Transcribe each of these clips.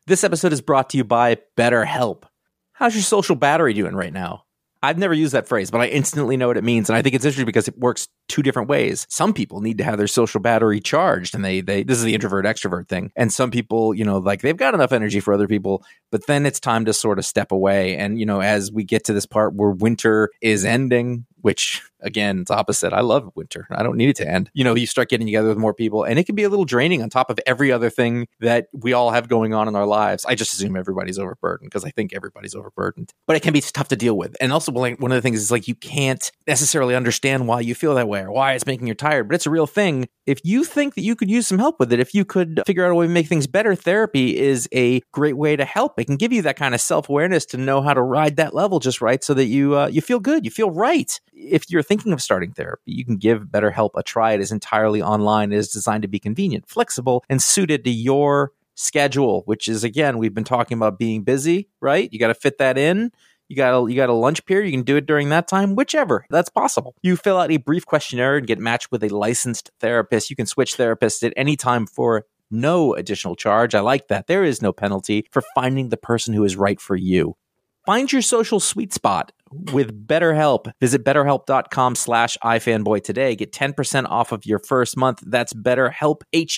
This episode is brought to you by BetterHelp. How's your social battery doing right now? I've never used that phrase, but I instantly know what it means. And I think it's interesting because it works two different ways. Some people need to have their social battery charged, and they this is the introvert extrovert thing. And some people, like they've got enough energy for other people, but then it's time to sort of step away. And, as we get to this part where winter is ending, which again, it's opposite. I love winter. I don't need it to end. You start getting together with more people, and it can be a little draining on top of every other thing that we all have going on in our lives. I just assume everybody's overburdened because I think everybody's overburdened, but it can be tough to deal with. And also, one of the things is you can't necessarily understand why you feel that way or why it's making you tired, but it's a real thing. If you think that you could use some help with it, if you could figure out a way to make things better, therapy is a great way to help. It can give you that kind of self-awareness to know how to ride that level just right so that you feel good, you feel right. If you're thinking of starting therapy, you can give BetterHelp a try. It is entirely online. It is designed to be convenient, flexible, and suited to your schedule, which is, again, we've been talking about being busy, right? You got to fit that in. You got a lunch period. You can do it during that time, whichever. That's possible. You fill out a brief questionnaire and get matched with a licensed therapist. You can switch therapists at any time for no additional charge. I like that. There is no penalty for finding the person who is right for you. Find your social sweet spot with BetterHelp. Visit BetterHelp.com/iFanboy today. Get 10% off of your first month. That's BetterHelp,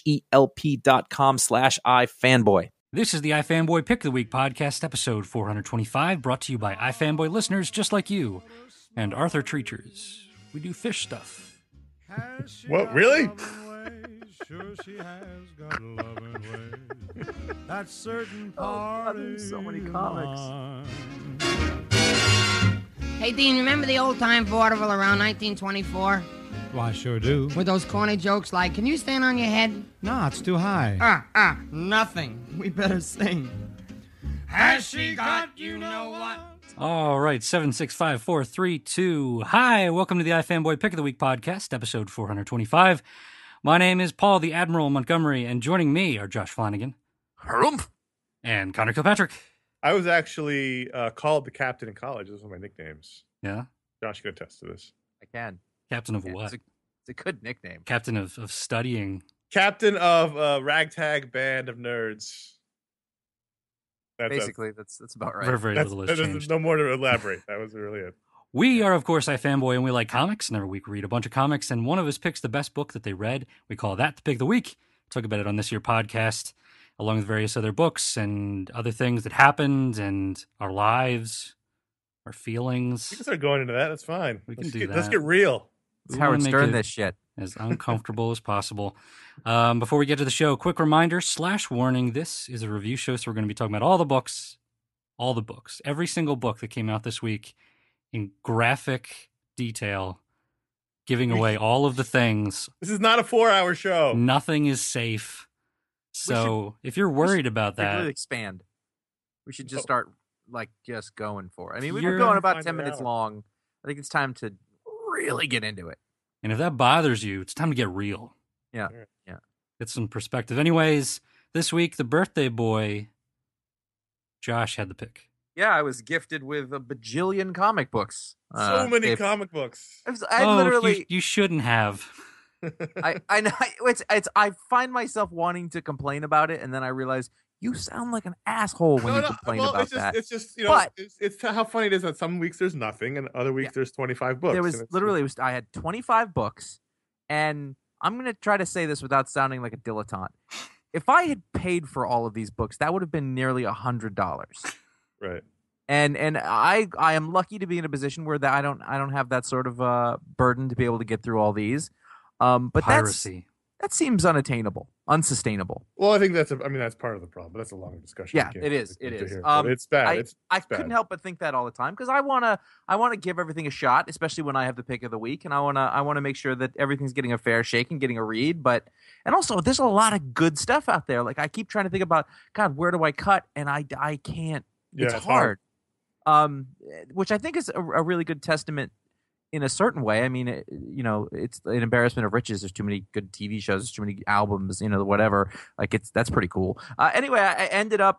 HELP.com/iFanboy. This is the iFanboy Pick of the Week podcast, episode 425, brought to you by iFanboy listeners just like you and Arthur Treachers. We do fish stuff. What, really? Sure she has got loving ways. That certain part there's so many comics. Hey, Dean, remember the old-time vaudeville around 1924? Well, I sure do. With those corny jokes like, can you stand on your head? No, it's too high. Nothing. We better sing. Has she got you know what? All right, 765-432. Hi, welcome to the iFanboy Pick of the Week podcast, episode 425. My name is Paul the Admiral Montgomery, and joining me are Josh Flanagan. Harumph. And Connor Kilpatrick. I was actually called the captain in college. Those were my nicknames. Yeah? Josh can attest to this. I can. Captain of what? It's a good nickname. Captain of studying. Captain of a ragtag band of nerds. That's about right. Very little has changed. There's no more to elaborate. That was really it. We are, of course, iFanboy, and we like comics. And every week we read a bunch of comics, and one of us picks the best book that they read. We call that the Pick of the Week. Talk about it on this year's podcast, along with various other books and other things that happened, and our lives, our feelings. We can start going into that. That's fine. Let's get real. It's Howard Stern this shit. As uncomfortable as possible. Before we get to the show, quick reminder / warning. This is a review show, so we're going to be talking about all the books, every single book that came out this week in graphic detail, giving away all of the things. This is not a 4-hour show. Nothing is safe. So if you're worried about that, really expand. We should just start just going for it. I mean, we've been going about 10 minutes long. I think it's time to really get into it. And if that bothers you, it's time to get real. Yeah. Get some perspective. Anyways, this week, the birthday boy, Josh, had the pick. Yeah, I was gifted with a bajillion comic books. So many comic books. I literally. You shouldn't have. I know. I find myself wanting to complain about it, and then I realize you sound like an asshole when you complain about that. It's just but, it's how funny it is that some weeks there's nothing, and other weeks there's 25 books. There was literally I had 25 books, and I'm gonna try to say this without sounding like a dilettante. If I had paid for all of these books, that would have been nearly $100. Right. And I am lucky to be in a position where I don't have that sort of burden to be able to get through all these. But piracy. That seems unattainable, unsustainable. Well, I think that's part of the problem. But that's a long discussion. Yeah, it is. It is. It's bad. I couldn't help but think that all the time because I wanna give everything a shot, especially when I have the pick of the week, and I wanna make sure that everything's getting a fair shake and getting a read. And also, there's a lot of good stuff out there. Like I keep trying to think about, God, where do I cut? And I can't. It's hard. Which I think is a really good testament in a certain way. I mean, it's an embarrassment of riches. There's too many good TV shows, there's too many albums, whatever. That's pretty cool. Anyway, I ended up.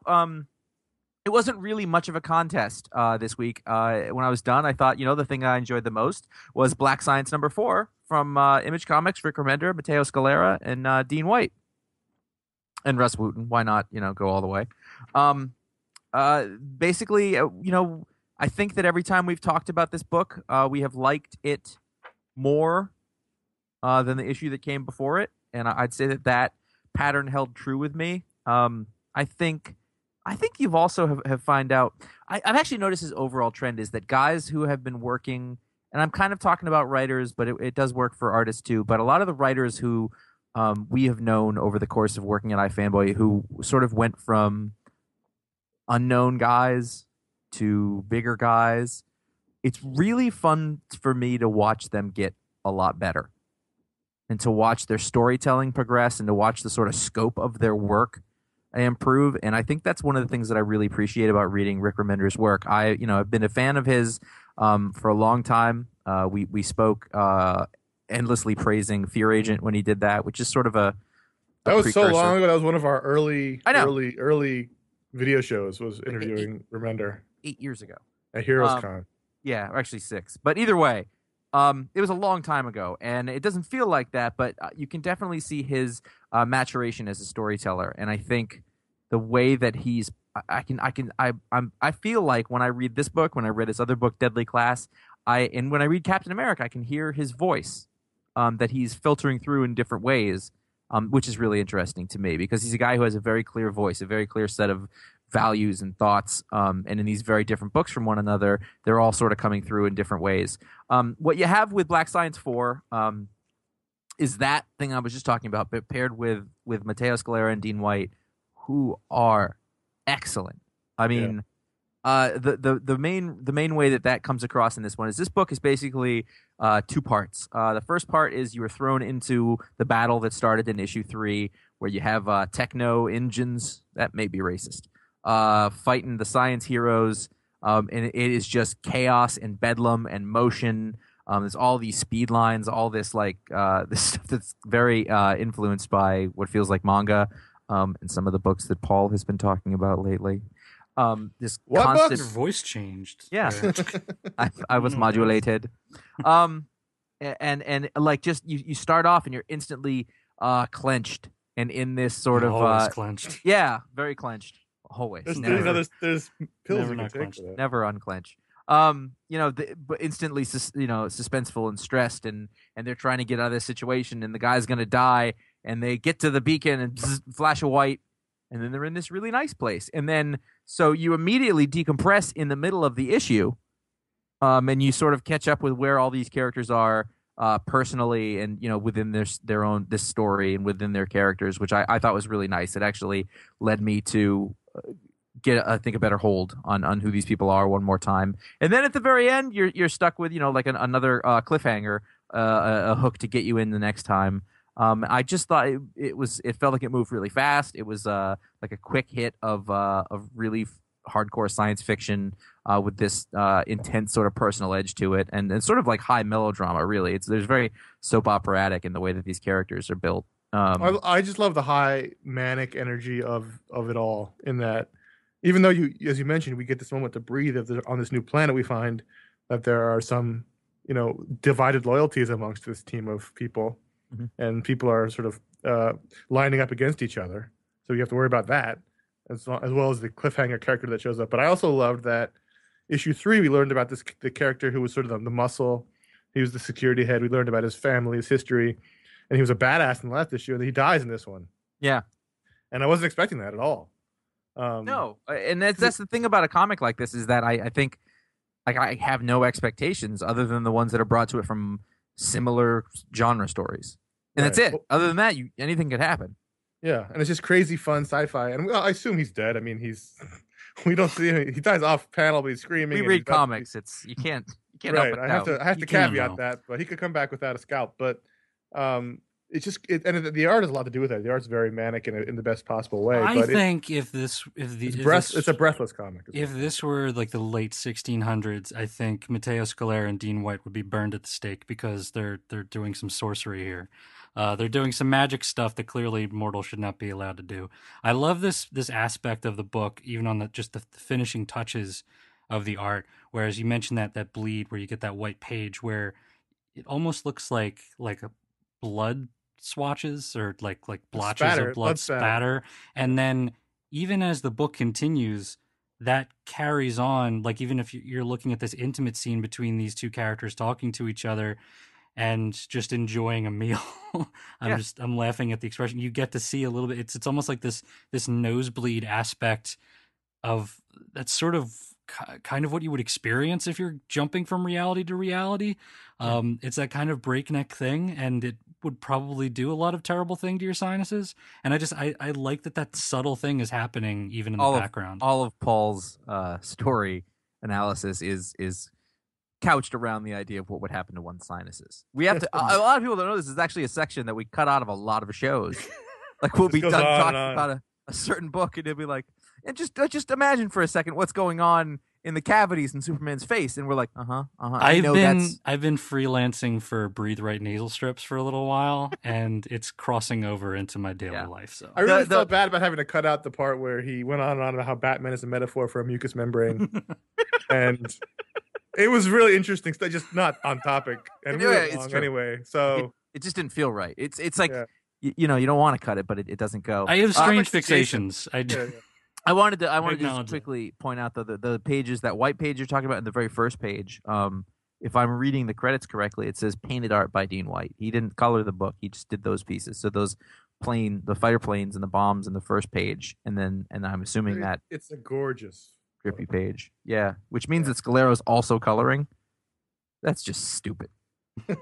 It wasn't really much of a contest this week. When I was done, I thought, the thing I enjoyed the most was Black Science #4 from Image Comics, Rick Remender, Matteo Scalera, and Dean White. and Rasputin. Why not, go all the way? Basically, I think that every time we've talked about this book, we have liked it more than the issue that came before it, and I'd say that pattern held true with me. I think you've also have find out. I've actually noticed his overall trend is that guys who have been working, and I'm kind of talking about writers, but it does work for artists too. But a lot of the writers who we have known over the course of working at iFanboy, who sort of went from unknown guys to bigger guys, it's really fun for me to watch them get a lot better and to watch their storytelling progress and to watch the sort of scope of their work improve. And I think that's one of the things that I really appreciate about reading Rick Remender's work. I've been a fan of his for a long time. We spoke endlessly praising Fear Agent when he did that, which is sort of a that was precursor. so long ago. That was one of our early video shows. Was interviewing Remender 8 years ago at Heroes Con. Yeah, or actually 6. But either way, it was a long time ago, and it doesn't feel like that. But you can definitely see his maturation as a storyteller, and I think the way that he's, I feel like when I read this book, when I read his other book, Deadly Class, and when I read Captain America, I can hear his voice that he's filtering through in different ways, which is really interesting to me because he's a guy who has a very clear voice, a very clear set of values and thoughts, and in these very different books from one another, they're all sort of coming through in different ways. What you have with Black Science 4 is that thing I was just talking about, but paired with Matteo Scalera and Dean White, who are excellent. I mean, the main way that comes across in this one is this book is basically 2 parts. The first part is you were thrown into the battle that started in issue 3, where you have techno engines, that may be racist, fighting the science heroes, and it is just chaos and bedlam and motion. There's all these speed lines, all this this stuff that's very influenced by what feels like manga, and some of the books that Paul has been talking about lately. This What constant books? Your voice changed. Yeah. there. I was modulated. And like just you start off and you're instantly clenched and in this sort of Always clenched. yeah, very clenched. Always. There's, Never, there's pills Never you can not take clenched. for that. never unclench. But instantly suspenseful and stressed and they're trying to get out of this situation and the guy's going to die and they get to the beacon and flash of white and then they're in this really nice place. And then so you immediately decompress in the middle of the issue. And you sort of catch up with where all these characters are personally and within their own this story and within their characters, which I thought was really nice. It actually led me to get I think a better hold on who these people are one more time. And then at the very end, you're stuck with like another cliffhanger, a hook to get you in the next time. I just thought it felt like it moved really fast. It was like a quick hit of really hardcore science fiction with this intense sort of personal edge to it, and sort of like high melodrama. Really, there's very soap operatic in the way that these characters are built. I just love the high manic energy of it all. In that, even though as you mentioned, we get this moment to breathe on this new planet, we find that there are some divided loyalties amongst this team of people, and people are sort of lining up against each other. So you have to worry about that as well as the cliffhanger character that shows up. But I also loved that issue 3, we learned about the character who was sort of the muscle. He was the security head. We learned about his family, his history, and he was a badass in the last issue, and he dies in this one. Yeah. And I wasn't expecting that at all. No, and that's the thing about a comic like this is that I think like I have no expectations other than the ones that are brought to it from similar genre stories, and Right. that's it. Other than that, anything could happen. Yeah, and it's just crazy fun sci-fi. And I assume he's dead. I mean, we don't see him. He dies off panel, but he's screaming. We and read he's about to be- comics. You can't Right. help it. I have to You can caveat know. that, but he could come back without a scalp. But it's just and the art has a lot to do with it. The art's very manic in the best possible way. I but think it's a breathless comic. If this were like the late 1600s, I think Matteo Scalera and Dean White would be burned at the stake because they're doing some sorcery here. They're doing some magic stuff that clearly mortals should not be allowed to do. I love this aspect of the book, even on just the finishing touches of the art. Whereas you mentioned that bleed where you get that white page where it almost looks like a blood swatches or like blotches Spatter, of blood blood spatter. spatter. And then even as the book continues, that carries on. Like even if you're looking at this intimate scene between these two characters talking to each other and just enjoying a meal. I'm laughing at the expression. You get to see a little bit. It's almost like this nosebleed aspect of that's sort of kind of what you would experience if you're jumping from reality to reality. It's that kind of breakneck thing, and it would probably do a lot of terrible thing to your sinuses. And I like that subtle thing is happening even in the background. All of Paul's story analysis is couched around the idea of what would happen to one's sinuses. We have to. A lot of people don't know this is actually a section that we cut out of a lot of shows. Like we'll be done talking about a certain book, and it'll be like, and just imagine for a second what's going on in the cavities in Superman's face, and we're like, I've been freelancing for Breathe Right nasal strips for a little while, and it's crossing over into my daily life. So I really felt bad about having to cut out the part where he went on and on about how Batman is a metaphor for a mucous membrane, and it was really interesting. Just not on topic, and really long anyway. So it just didn't feel right. It's like you don't want to cut it, but it doesn't go. I have strange fixations. I wanted to just quickly point out the pages, that white page you're talking about in the very first page. If I'm reading the credits correctly, it says painted art by Dean White. He didn't color the book; he just did those pieces. So the fighter planes and the bombs in the first page, and I'm assuming that it's a gorgeous drippy page. Yeah, which means that Scalero's also coloring. That's just stupid. And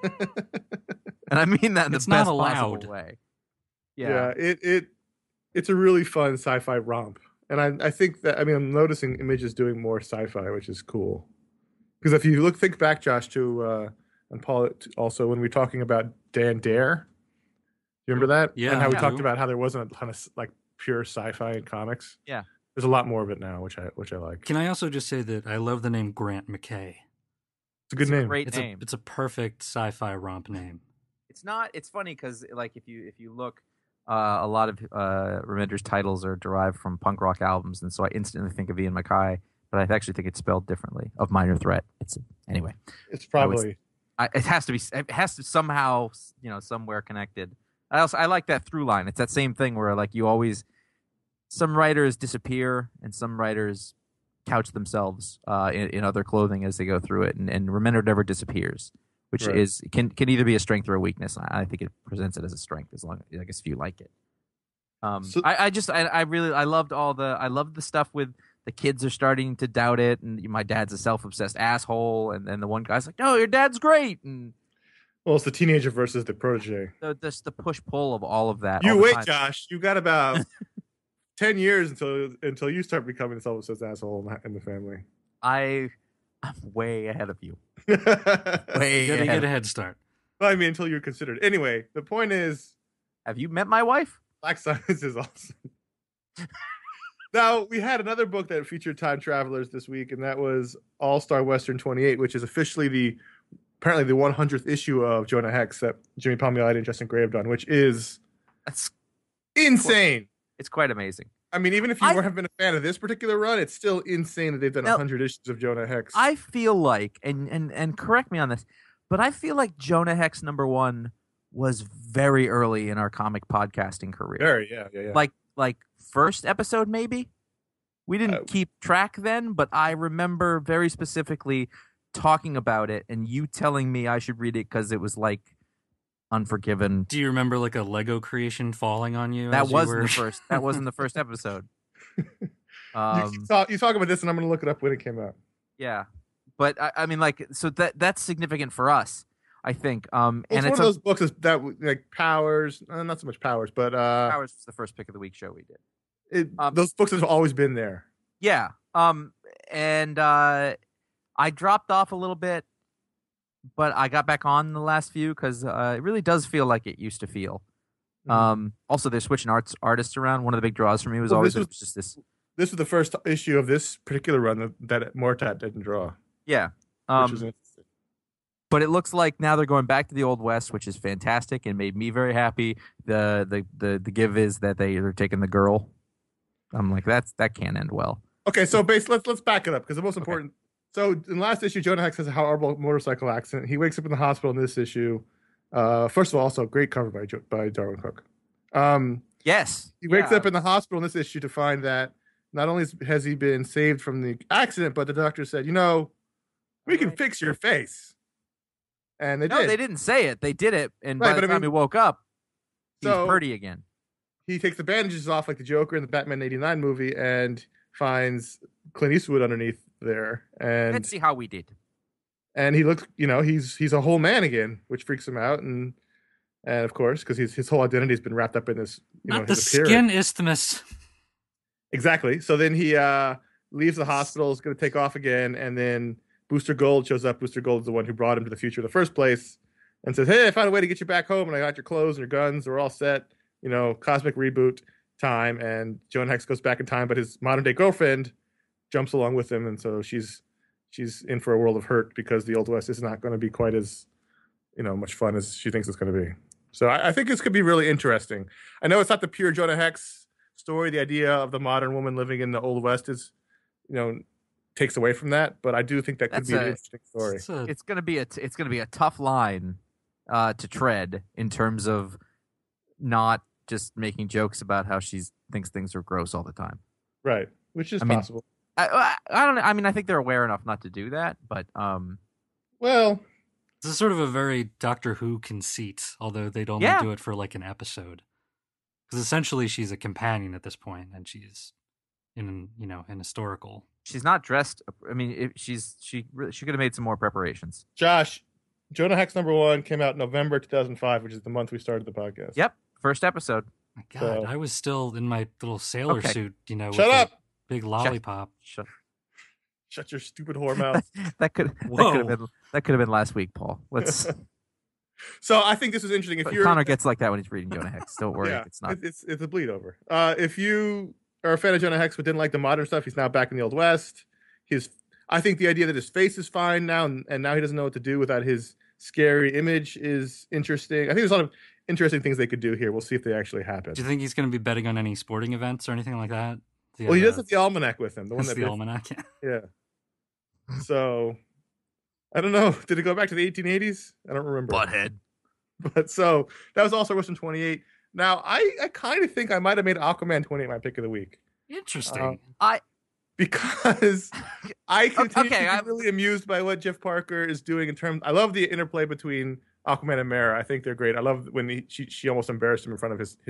I mean that in the best possible way. Yeah, it's a really fun sci-fi romp. And I think that, I'm noticing Image is doing more sci-fi, which is cool. Because if you think back, Josh, to and Paul also, when we were talking about Dan Dare, you remember that? Yeah. And how we talked about how there wasn't a ton of like pure sci-fi in comics. Yeah. There's a lot more of it now, which I like. Can I also just say that I love the name Grant McKay? It's a good name. Great name. It's a perfect sci-fi romp name. It's funny because like if you look. A lot of Remender's titles are derived from punk rock albums, and so I instantly think of Ian MacKaye, but I actually think it's spelled differently. Of Minor Threat. Anyway. It's probably. It has to be. It has to somehow, somewhere connected. I like that through line. It's that same thing where like some writers disappear and some writers couch themselves in other clothing as they go through it, and Remender never disappears. Which can either be a strength or a weakness. I think it presents it as a strength as long as I guess if you like it. I loved the stuff with the kids are starting to doubt it, and my dad's a self-obsessed asshole, and then the one guy's like, no, your dad's great, and well, it's the teenager versus the protege. The push pull of all of that. You wait, Josh. You got about 10 years until you start becoming a self-obsessed asshole in the family. I'm way ahead of you. You gotta get a head start. Well, until you're considered. Anyway, the point is, have you met my wife? Black Science is awesome. Now, we had another book that featured time travelers this week, and that was All-Star Western 28, which is officially apparently the 100th issue of Jonah Hex that Jimmy Palmiotti and Justin Gray have done, which is insane. It's quite amazing. Even if you haven't been a fan of this particular run, it's still insane that they've done 100 issues of Jonah Hex. I feel like, and correct me on this, but I feel like Jonah Hex #1 was very early in our comic podcasting career. Very, yeah. Like first episode, maybe? We didn't keep track then, but I remember very specifically talking about it and you telling me I should read it because it was like Unforgiven. Do you remember like a Lego creation falling on you? That wasn't the first episode. You talk about this, and I'm going to look it up when it came out. Yeah, but so that's significant for us, I think. And it's one of those books that like Powers, not so much Powers, but Powers was the first pick of the week show we did. Those books have always been there. Yeah. And I dropped off a little bit. But I got back on the last few because it really does feel like it used to feel. Also, they're switching artists around. One of the big draws for me was just this. This was the first issue of this particular run that Mortat didn't draw. Yeah. Which was interesting. But it looks like now they're going back to the Old West, which is fantastic and made me very happy. The give is that they're taking the girl. I'm like, that can't end well. Okay, so let's back it up because the most important. So in the last issue, Jonah Hex has a horrible motorcycle accident. He wakes up in the hospital in this issue. First of all, also great cover by Darwin Cook. Yes. He wakes up in the hospital in this issue to find that not only has he been saved from the accident, but the doctor said, we can fix your face. And they did. They didn't say it. They did it. And Right, by the time he woke up, he's So- pretty again. He takes the bandages off like the Joker in the Batman '89 movie and finds Clint Eastwood underneath there. Let's see how we did. And he looks, he's a whole man again, which freaks him out. And of course, because his whole identity has been wrapped up in this, Not the his appearance. skin isthmus. Exactly. So then he leaves the hospital, is going to take off again, and then Booster Gold shows up. Booster Gold is the one who brought him to the future in the first place, and says, "Hey, I found a way to get you back home, and I got your clothes and your guns. We're all set. Cosmic reboot time." And Jonah Hex goes back in time, but his modern day girlfriend jumps along with him, and so she's in for a world of hurt because the Old West is not going to be quite as much fun as she thinks it's going to be. So I think this could be really interesting. I know it's not the pure Jonah Hex story. The idea of the modern woman living in the Old West is, takes away from that. But I do think that could be an interesting story. It's gonna be a tough line to tread in terms of not just making jokes about how she thinks things are gross all the time. Right, which is I mean, possible. I don't know. I mean, I think they're aware enough not to do that, but Well, This is sort of a very Doctor Who conceit, although they'd only do it for like an episode. Because essentially she's a companion at this point, and she's in an historical. she's not dressed. I mean, she could have made some more preparations. Josh, Jonah Hex #1 came out November 2005, which is the month we started the podcast. Yep, first episode. My God, So- I was still in my little sailor Okay. suit, with Shut a up! big lollipop. Shut your stupid whore mouth. that could have been last week, Paul. Let's. So I think this is interesting. If you're Connor gets like that when he's reading Jonah Hex. Don't worry, yeah, it's not. it's a bleed over. If you are a fan of Jonah Hex but didn't like the modern stuff, he's now back in the Old West. I think the idea that his face is fine now, and now he doesn't know what to do without his scary image is interesting. I think there's a lot of interesting things they could do here. We'll see if they actually happen. Do you think he's going to be betting on any sporting events or anything like that? Well, he does have the almanac with him. The one That's that the almanac. Yeah. So I don't know. Did it go back to the 1880s? I don't remember. Butthead. But so that was also Western 28. Now I kind of think I might have made Aquaman 28 my pick of the week. Interesting. Because I continue Okay, to be really amused by what Jeff Parker is doing in terms. I love the interplay between Aquaman and Mera. I think they're great. I love when she almost embarrassed him in front of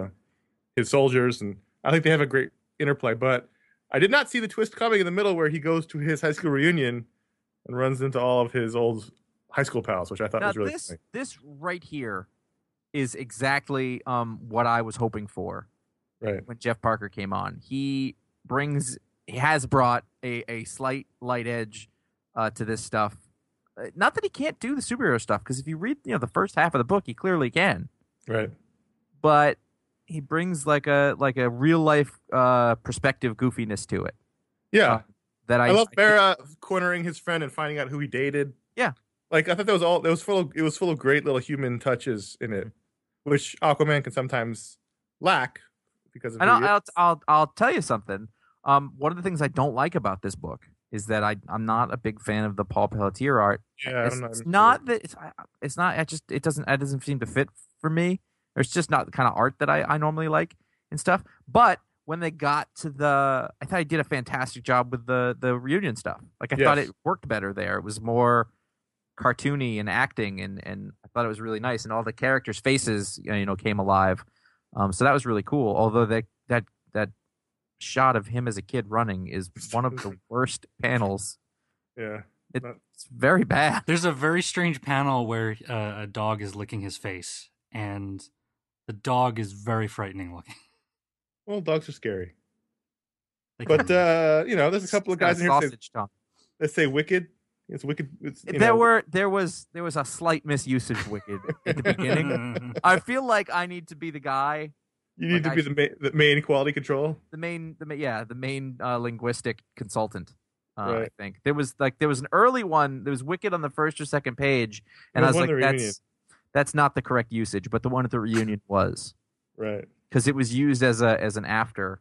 his soldiers, and I think they have a great interplay. But I did not see the twist coming in the middle where he goes to his high school reunion and runs into all of his old high school pals, which I thought was really funny. This right here is exactly what I was hoping for. Right. When Jeff Parker came on, he has brought a slight light edge to this stuff. Not that he can't do the superhero stuff, because if you read the first half of the book, he clearly can. Right. But he brings like a real life perspective goofiness to it. Yeah. That I love Mera cornering his friend and finding out who he dated. Yeah. Like I thought it was full of great little human touches in it, which Aquaman can sometimes lack because of. And I'll tell you something. One of the things I don't like about this book is that I'm not a big fan of the Paul Pelletier art. Yeah, It's not that it's not. It doesn't seem to fit for me. Or it's just not the kind of art that I normally like and stuff. But when they got to I thought he did a fantastic job with the reunion stuff. Like I thought it worked better there. It was more cartoony and acting, and I thought it was really nice. And all the characters' faces, came alive. So that was really cool. Although that shot of him as a kid running is one of the worst panels. Yeah. It's very bad. There's a very strange panel where a dog is licking his face, and the dog is very frightening looking. Well, dogs are scary. They But can be. there's a couple of guys in here sausage tongue. that say wicked. It's wicked. There was a slight misusage of wicked at the beginning. I feel like I need to be the guy. You need to be the main quality control. The main linguistic consultant. Right. I think there was an early one. There was wicked on the first or second page, and I was one at like, the reunion. that's not the correct usage. But the one at the reunion was, Right. because it was used as an after.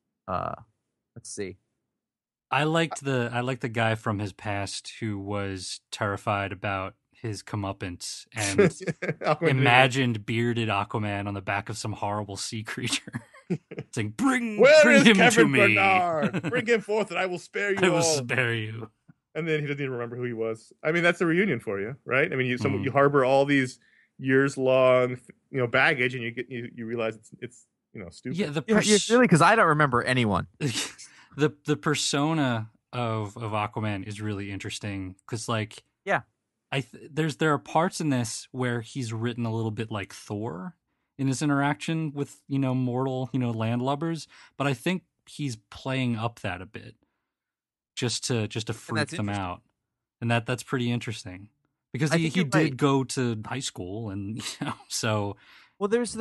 Let's see. I liked the guy from his past who was terrified about his comeuppance and Aquaman Jr. imagined bearded Aquaman on the back of some horrible sea creature, saying, "Bring Where is him to Kevin me. Bernard? Bring him forth, and I will spare you I will all." spare you." And then he doesn't even remember who he was. I mean, that's a reunion for you, right? I mean, you Mhm. you harbor all these years long, baggage, and you realize it's stupid. Yeah, Really, because I don't remember anyone. the persona of Aquaman is really interesting because, like, Yeah. there are parts in this where he's written a little bit like Thor in his interaction with mortal landlubbers, but I think he's playing up that a bit just to freak them out, and that's pretty interesting because he did go to high school, and so. Well, there's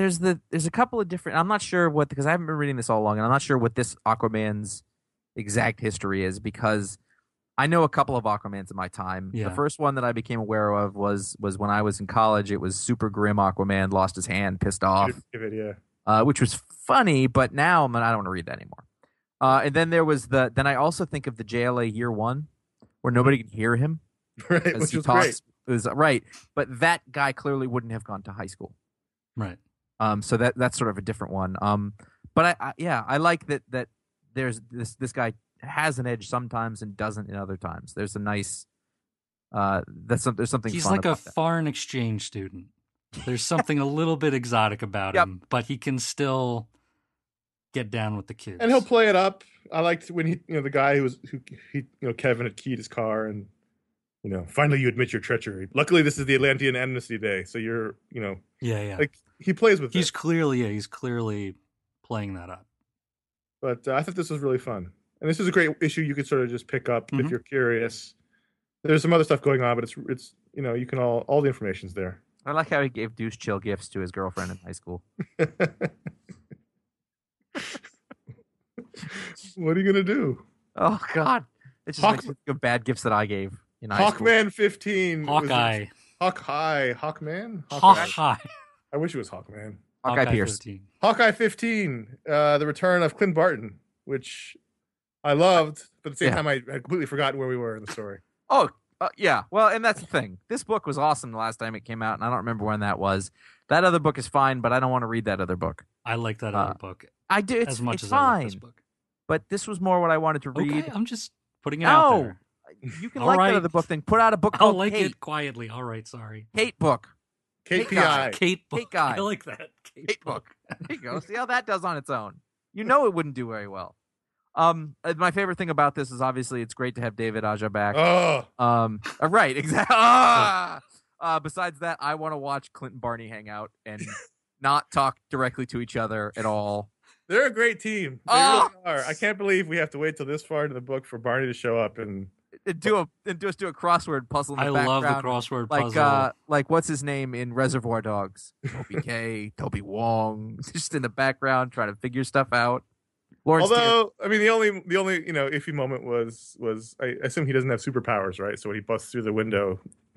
a couple of different. I'm not sure because I haven't been reading this all along, and I'm not sure what this Aquaman's exact history is because I know a couple of Aquamans in my time. Yeah. The first one that I became aware of was when I was in college. It was super grim Aquaman, lost his hand, pissed off, which was funny. But now I don't want to read that anymore. And then there was then I also think of the JLA Year One, where nobody can hear him, right? Which was great. It was right, but that guy clearly wouldn't have gone to high school. Right. So that's sort of a different one. But I like that there's this guy has an edge sometimes and doesn't in other times. There's a nice there's something. He's fun like a about that. foreign exchange student. There's something a little bit exotic about him, but he can still get down with the kids. And he'll play it up. I liked when the guy who Kevin had keyed his car and finally you admit your treachery. Luckily this is the Atlantean Amnesty Day, so you're yeah. like he plays with he's it. clearly playing that up. But I thought this was really fun. And this is a great issue you could sort of just pick up if you're curious. There's some other stuff going on, but it's you can all the information's there. I like how he gave douche chill gifts to his girlfriend in high school. What are you gonna do? Oh God! It just makes me think of bad gifts that I gave in high school. Hawkman 15. Hawkeye. Hawkman. Hawkeye. I wish it was Hawkman. Hawkeye Pierce. 15. Hawkeye 15. The return of Clint Barton, which I loved, but at the same time I had completely forgotten where we were in the story. Oh, yeah. Well, and that's the thing. This book was awesome the last time it came out, and I don't remember when that was. That other book is fine, but I don't want to read that other book. I like that other book I do. It's as much it's as fine, I like this book. but this was more what I wanted to read. Okay, I'm just putting it out there. You can All like right. that other book, then put out a book I'll called like Kate. it quietly. All right, sorry. Kate book. Kate Kate guy. P.I. Kate book. Kate guy. I like that. Kate book. There you go. See how that does on its own. It wouldn't do very well. My favorite thing about this is obviously it's great to have David Aja back. Oh, Right, exactly. Besides that, I want to watch Clint and Barney hang out and not talk directly to each other at all. they're a great team. They really are. I can't believe we have to wait till this far into the book for Barney to show up and Do a crossword puzzle in the I background. love the crossword puzzle. Like what's his name in Reservoir Dogs? Toby K, Toby Wong, just in the background trying to figure stuff out. Lawrence although, I mean, the only iffy moment was I assume he doesn't have superpowers, right? So when he busts through the window,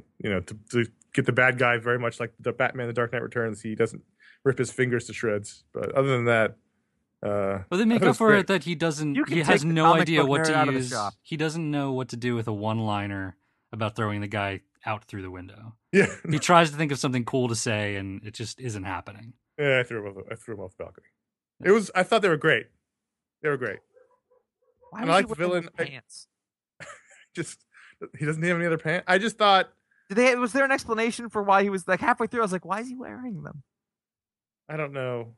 to get the bad guy, very much like the Batman: The Dark Knight Returns, he doesn't rip his fingers to shreds. But other than that, But they make I thought it up was for great. it that he doesn't. You can He has take the no comic idea book what nerd to out of the use. shop. He doesn't know what to do with a one-liner about throwing the guy out through the window. yeah, He tries to think of something cool to say, and it just isn't happening. yeah, I threw him off the balcony. I thought they were great. They were great. Why And was I he like the wearing villain. those pants? Just he doesn't have any other pants. I just thought Was there an explanation for why he was like halfway through? I was like, why is he wearing them? I don't know.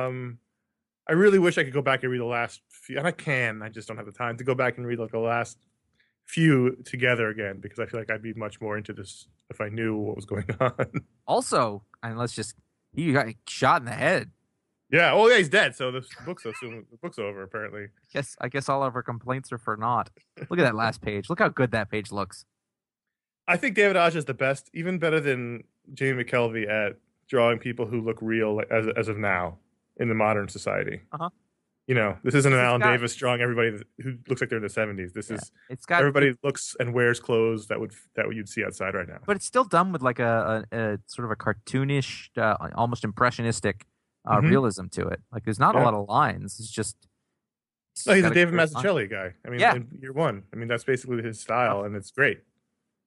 I really wish I could go back and read the last few, and I can. I just don't have the time to go back and read like the last few together again because I feel like I'd be much more into this if I knew what was going on. Also, and he got shot in the head. Yeah. Oh, yeah. He's dead. So the book's over. Apparently. I guess all of our complaints are for naught. Look at that last page. Look how good that page looks. I think David Aja is the best, even better than Jamie McKelvey at drawing people who look real as of now in the modern society. Uh-huh. This isn't an This Alan guy- Davis drawing everybody who looks like they're in the 70s. This is It's got everybody looks and wears clothes that you'd see outside right now. but it's still done with like a sort of a cartoonish, almost impressionistic Mhm. realism to it. Like there's not a Yeah. lot of lines. It's just. No, he's a got David great line. Mazzucchelli guy. I mean, Yeah. in year one. I mean, that's basically his style, and it's great.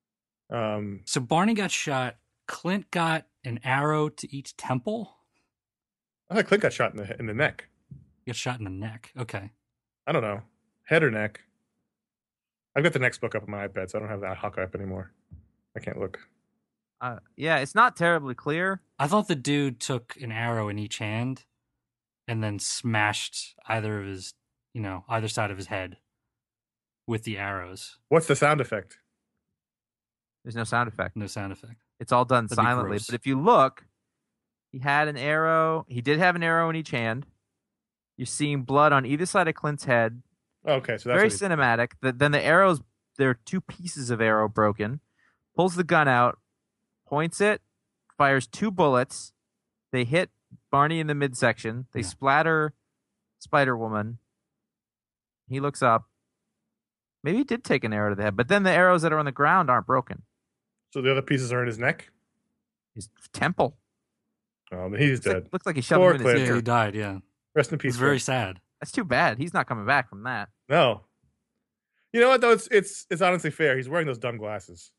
So Barney got shot. Clint got an arrow to each temple. I thought Clint got shot in the neck. He got shot in the neck. Okay. I don't know, head or neck. I've got the next book up on my iPad, so I don't have that Hawkeye up anymore. I can't look. Yeah, it's not terribly clear. I thought the dude took an arrow in each hand and then smashed either of his, either side of his head with the arrows. What's the sound effect? There's no sound effect. No sound effect. It's all done That'd be silently. gross. But if you look, he had an arrow. He did have an arrow in each hand. You're seeing blood on either side of Clint's head. Okay, so that's Very what cinematic. Then the arrows, there are two pieces of arrow broken. Pulls the gun out, points it, fires 2 bullets. They hit Barney in the midsection. They splatter Spider-Woman. He looks up. Maybe he did take an arrow to the head, but then the arrows that are on the ground aren't broken. So the other pieces are in his neck? His temple. He's dead. Looks like he shoved Poor him in Clint. his Yeah, ear. he died. Yeah. Rest in peace. It's very Clint. sad. That's too bad. He's not coming back from that. No. You know what though? It's honestly fair. He's wearing those dumb glasses,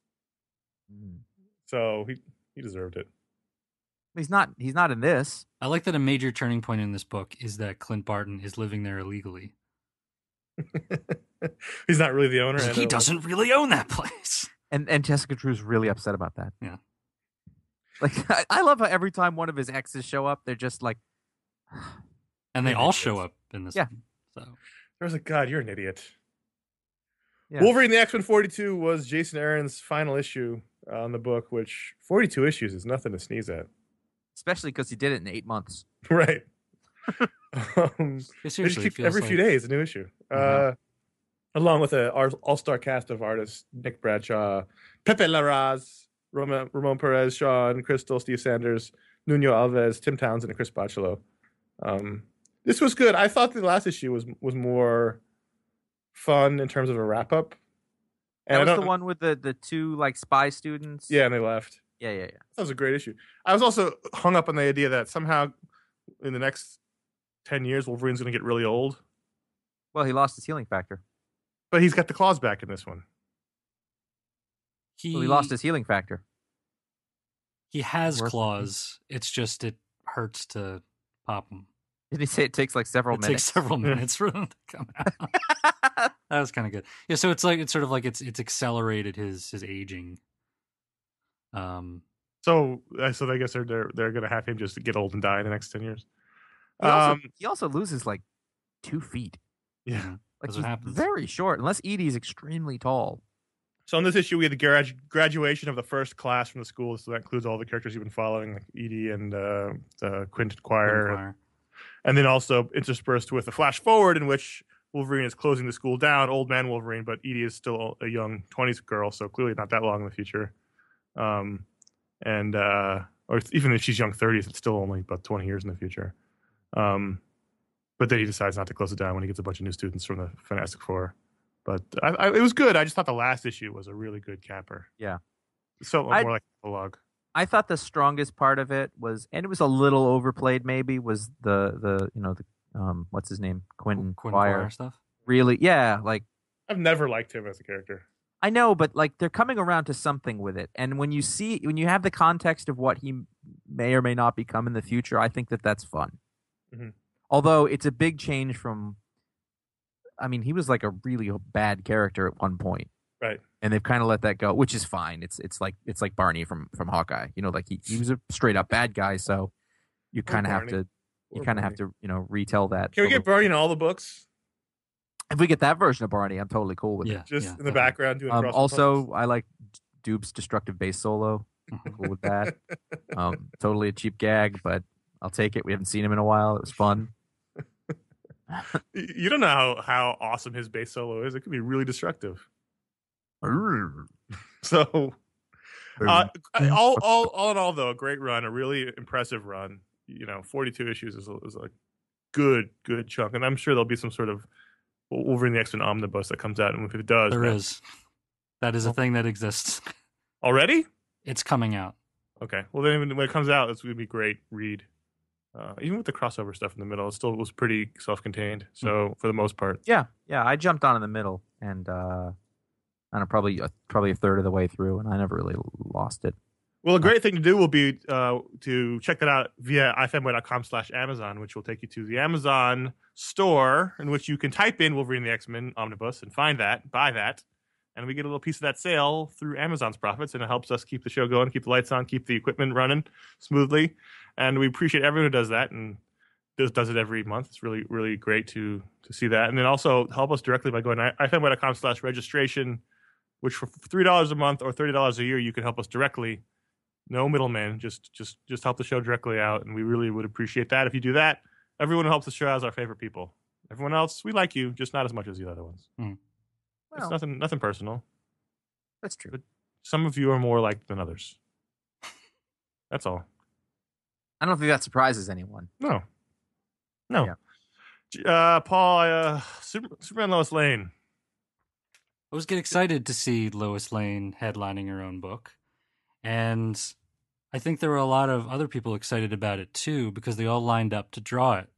so he deserved it. He's not in this. I like that a major turning point in this book is that Clint Barton is living there illegally. He's not really the owner. He's like, he doesn't really own that place. And Jessica Drew's really upset about that. Yeah. Like I love how every time one of his exes show up, they're just like, And they all show up in this Yeah. one. So There's like, God, you're an idiot. Yeah. Wolverine the X-Men 42 was Jason Aaron's final issue on the book, which 42 issues is nothing to sneeze at. especially because he did it in 8 months. Right. yeah, They just seriously, it keep feels every like, few days a new issue. Along with an all-star cast of artists: Nick Bradshaw, Pepe Larraz, Ramon Perez, Sean Crystal, Steve Sanders, Nuno Alves, Tim Townsend, and Chris Bachalo. This was good. I thought the last issue was more fun in terms of a wrap-up. That was the one with the 2 like spy students. Yeah, and they left. Yeah. That was a great issue. I was also hung up on the idea that somehow in the next 10 years, Wolverine's going to get really old. Well, he lost his healing factor. But he's got the claws back in this one. Well, he lost his healing factor. He has Worth it. claws. It's just it hurts to pop them. Did he say it takes like several It minutes? takes several minutes for them to come out. That was kind of good. Yeah, so it's sort of like it's accelerated his aging. So I guess they're going to have him just get old and die in the next 10 years. He also loses like 2 feet. Yeah. Like That's he's what happens. very short, unless Edie's extremely tall. So in this issue, we had the graduation of the first class from the school. So that includes all the characters you've been following, like Edie and the Quinton Choir. And then also interspersed with a flash forward in which Wolverine is closing the school down, old man Wolverine, but Edie is still a young 20s girl, so clearly not that long in the future. Or even if she's young 30s, it's still only about 20 years in the future. But then he decides not to close it down when he gets a bunch of new students from the Fantastic Four. But it was good. I just thought the last issue was a really good capper. Yeah. So more like a log. I thought the strongest part of it was, and it was a little overplayed maybe, was the what's his name? Quentin Quire stuff. Really? Yeah, like I've never liked him as a character. I know, but like they're coming around to something with it. And when you have the context of what he may or may not become in the future, I think that's fun. Mm-hmm. Although it's a big change from, I mean, he was like a really bad character at one point. Right. And they've kind of let that go, which is fine. It's like Barney from Hawkeye. Like he was a straight up bad guy, so you kind of have to retell that. Can we get Barney in all the books? If we get that version of Barney, I'm totally cool with it. Just in the background doing cross also, I like Dube's destructive bass solo. I'm cool with that. Totally a cheap gag, but I'll take it. We haven't seen him in a while. It was fun. You don't know how awesome his bass solo is. It could be really destructive. So, all in all, though, a great run, a really impressive run. 42 issues is a good chunk, and I'm sure there'll be some sort of Wolverine the X-Men omnibus that comes out, and if it does, there is. That is a thing that exists already. It's coming out. Okay, well then when it comes out, it's going to be a great read. Even with the crossover stuff in the middle, it still was pretty self-contained. So for the most part, yeah, I jumped on in the middle, and I don't know, probably a third of the way through, and I never really lost it. Well, a great thing to do will be to check that out via ifanboy.com/Amazon, which will take you to the Amazon store, in which you can type in Wolverine and the X-Men Omnibus and find that, buy that, and we get a little piece of that sale through Amazon's profits, and it helps us keep the show going, keep the lights on, keep the equipment running smoothly, and we appreciate everyone who does that and does it every month. It's really, really great to see that, and then also help us directly by going to ifanboy.com/registration, which for $3 a month or $30 a year, you can help us directly. No middleman, just help the show directly out, and we really would appreciate that if you do that. Everyone who helps the show out is our favorite people. Everyone else, we like you, just not as much as the other ones. Mm. Well, It's nothing personal. That's true. But some of you are more liked than others. That's all. I don't think that surprises anyone. No. Yeah. Paul, Superman Lois Lane. I always get excited to see Lois Lane headlining her own book. And I think there were a lot of other people excited about it too, because they all lined up to draw it.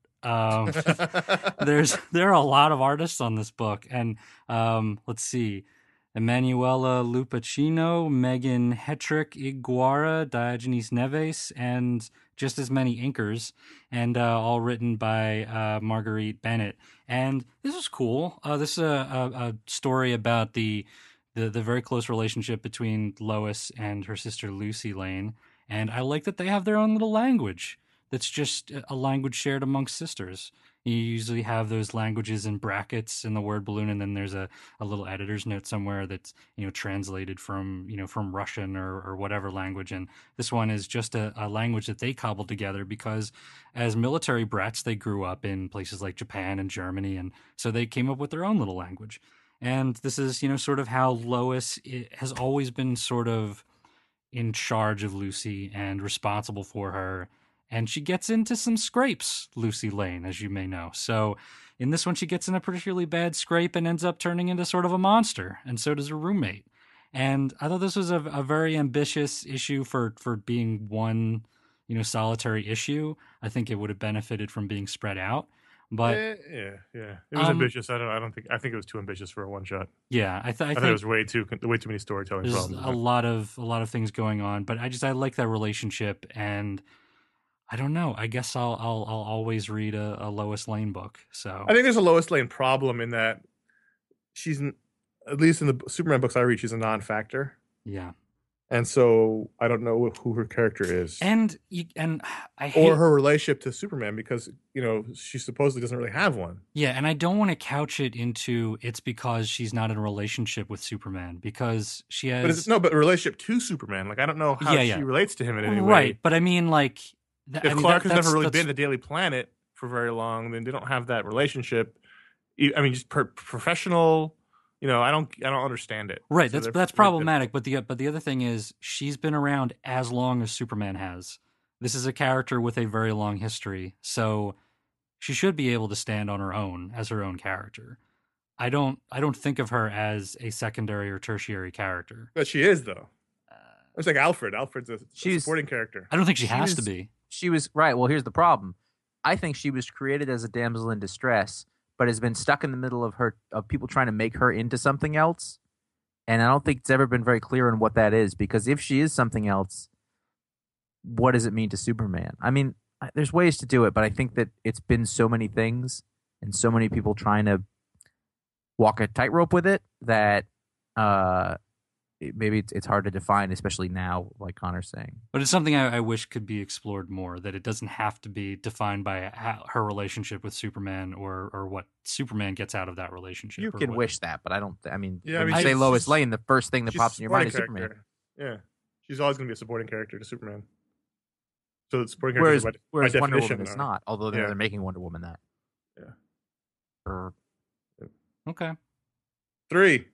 There are a lot of artists on this book, and let's see, Emanuela Lupacchino, Megan Hetrick Iguara, Diogenes Neves, and just as many inkers, and all written by Marguerite Bennett. And this was cool. This is a story about the very close relationship between Lois and her sister Lucy Lane. And I like that they have their own little language. That's just a language shared amongst sisters. You usually have those languages in brackets in the word balloon, and then there's a little editor's note somewhere that's, translated from Russian or whatever language. And this one is just a language that they cobbled together because as military brats, they grew up in places like Japan and Germany. And so they came up with their own little language. And this is, sort of how Lois has always been sort of in charge of Lucy and responsible for her. And she gets into some scrapes, Lucy Lane, as you may know. So in this one, she gets in a particularly bad scrape and ends up turning into sort of a monster. And so does her roommate. And I thought this was a very ambitious issue for being one, solitary issue. I think it would have benefited from being spread out. But yeah, it was ambitious. I think it was too ambitious for a one shot. Yeah, I think it was way too many storytelling there's problems. a lot of things going on, but I like that relationship, and I don't know. I guess I'll always read a Lois Lane book. So I think there's a Lois Lane problem in that she's, at least in the Superman books I read, she's a non-factor. Yeah. And so I don't know who her character is, and I hate, or her relationship to Superman, because she supposedly doesn't really have one. Yeah, and I don't want to couch it into it's because she's not in a relationship with Superman, because she has But a relationship to Superman. Like I don't know how she relates to him in any way. Right, but I mean, like if Clark has never really been the Daily Planet for very long, then they don't have that relationship. I mean, just professional. I don't understand it. Right, so that's problematic. But the other thing is, she's been around as long as Superman has. This is a character with a very long history, so she should be able to stand on her own as her own character. I don't think of her as a secondary or tertiary character. But she is, though. It's like Alfred. Alfred's a supporting character. I don't think she has to be. She was right. Well, here's the problem. I think she was created as a damsel in distress, but has been stuck in the middle of people trying to make her into something else. And I don't think it's ever been very clear on what that is, because if she is something else, what does it mean to Superman? I mean, there's ways to do it, but I think that it's been so many things and so many people trying to walk a tightrope with it that maybe it's hard to define, especially now, like Connor's saying. But it's something I wish could be explored more, that it doesn't have to be defined by her relationship with Superman or what Superman gets out of that relationship. You can wish that, but I don't. When you I say Lois Lane, the first thing that pops in your mind is Superman. Yeah, she's always going to be a supporting character to Superman. So the supporting character, whereas by Wonder definition, Woman is not. Although they're making Wonder Woman that. Yeah. Okay. 3,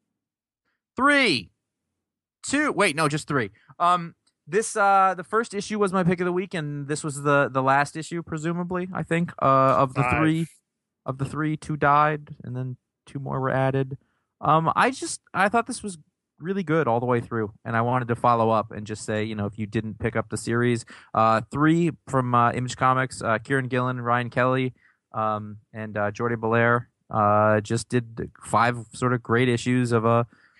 2. Wait, no, just 3. This the first issue was my pick of the week, and this was the last issue, presumably. I think of the 3. Of the 3, 2 died, and then 2 more were added. I thought this was really good all the way through, and I wanted to follow up and just say, if you didn't pick up the series, 3 from Image Comics, Kieran Gillen, Ryan Kelly, and Jordi Belair just did 5 sort of great issues of a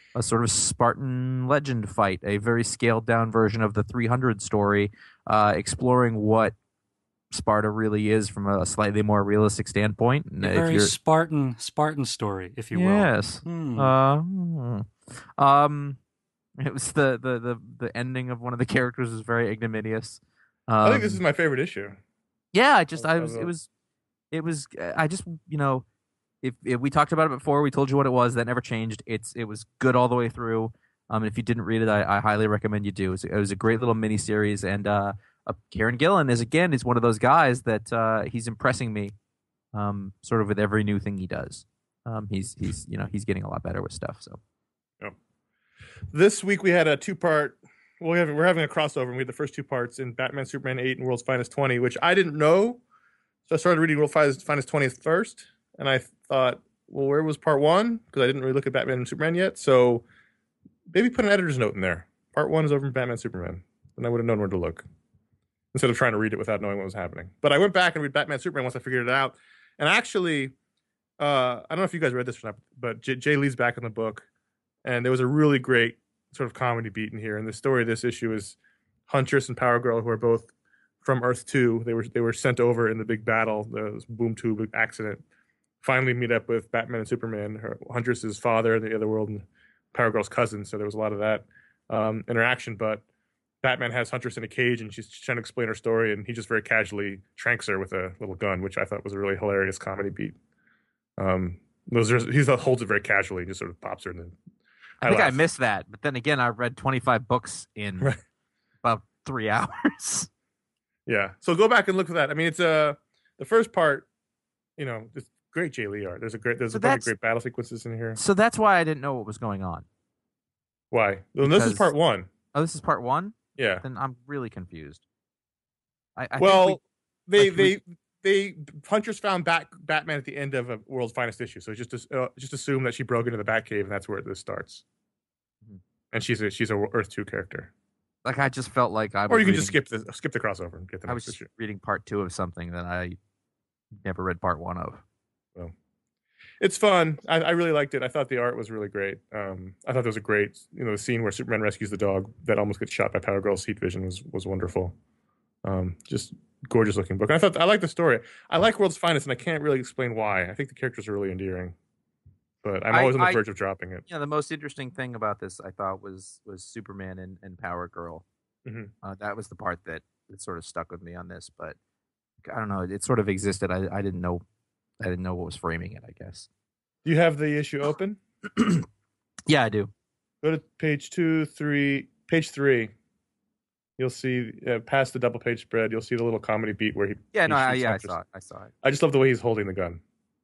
a sort of Spartan legend fight, a very scaled down version of the 300 story, exploring what Sparta really is from a slightly more realistic standpoint. And A very Spartan story, if you will. yes, Hmm. it was the ending of one of the characters was very ignominious. I think this is my favorite issue. Yeah, it was I just, if we talked about it before, we told you what it was. That never changed. It was good all the way through. If you didn't read it, I highly recommend you do. It was a great little mini series, and Kieran Gillen is one of those guys that he's impressing me, sort of with every new thing he does. He's getting a lot better with stuff. So, this week we had a 2-part. We're having a crossover. And we had the first 2 parts in Batman Superman 8 and World's Finest 20, which I didn't know. So I started reading World's Finest 20 first, and I thought, well, where was part 1? Because I didn't really look at Batman and Superman yet. So maybe put an editor's note in there. Part 1 is over in Batman Superman, and I would have known where to look instead of trying to read it without knowing what was happening. But I went back and read Batman Superman once I figured it out. And actually, I don't know if you guys read this or not, but Jay Lee's back in the book, and there was a really great sort of comedy beat in here. And the story of this issue is Huntress and Power Girl, who are both from Earth 2. They were sent over in the big battle, the boom tube accident. Finally meet up with Batman and Superman, Huntress's father in the other world, and Power Girl's cousin. So there was a lot of that interaction. But Batman has Huntress in a cage, and she's trying to explain her story, and he just very casually tranks her with a little gun, which I thought was a really hilarious comedy beat. He holds it very casually and just sort of pops her in the. I think I missed that, but then again, I read 25 books in about 3 hours. Yeah, so go back and look for that. I mean, it's the first part. It's great Jay Lee art. There's a bunch of great battle sequences in here. So that's why I didn't know what was going on. Why? Well, this is part 1. Oh, this is part 1. Yeah. Then I'm really confused. Huntress found Batman at the end of a World's Finest issue, so just assume that she broke into the Batcave, and that's where this starts. Mm-hmm. And she's a Earth 2 character. Like, I just felt like I was. Or you can just skip the crossover and get the next issue. Reading part 2 of something that I never read part 1 of. Well, it's fun. I really liked it. I thought the art was really great. I thought there was a great, the scene where Superman rescues the dog that almost gets shot by Power Girl's heat vision was wonderful. Just gorgeous looking book. And I like the story. I like World's Finest, and I can't really explain why. I think the characters are really endearing, but I'm always on the verge of dropping it. The most interesting thing about this, I thought, was Superman and Power Girl. Mm-hmm. That was the part that sort of stuck with me on this. But I don't know. It sort of existed. I didn't know. I didn't know what was framing it, I guess. Do you have the issue open? Yeah, I do. Go to page 3. You'll see past the double page spread. You'll see the little comedy beat where he. I saw it. I just love the way he's holding the gun.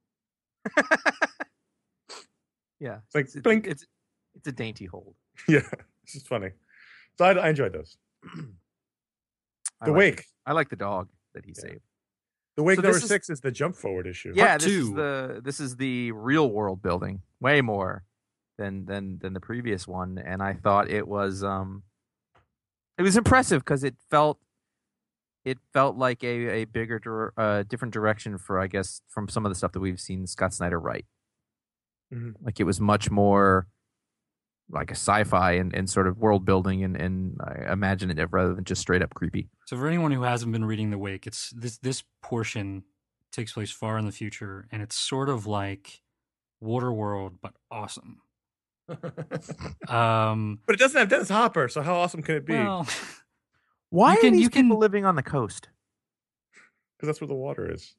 Yeah, it's like blink. It's a dainty hold. Yeah, this is funny. So I enjoyed those. The Wake. I like the dog that he saved. The Wake number 6 is the jump forward issue. Yeah, this is the real world building. Way more than the previous one, and I thought it was impressive because it felt like a bigger different direction for, I guess, from some of the stuff that we've seen Scott Snyder write. Mm-hmm. Like, it was much more like a sci-fi and sort of world building and imaginative rather than just straight up creepy. So for anyone who hasn't been reading The Wake, it's this portion takes place far in the future, and it's sort of like Waterworld but awesome. But it doesn't have Dennis Hopper, so how awesome can it be? Well, why are these people living on the coast? Because that's where the water is.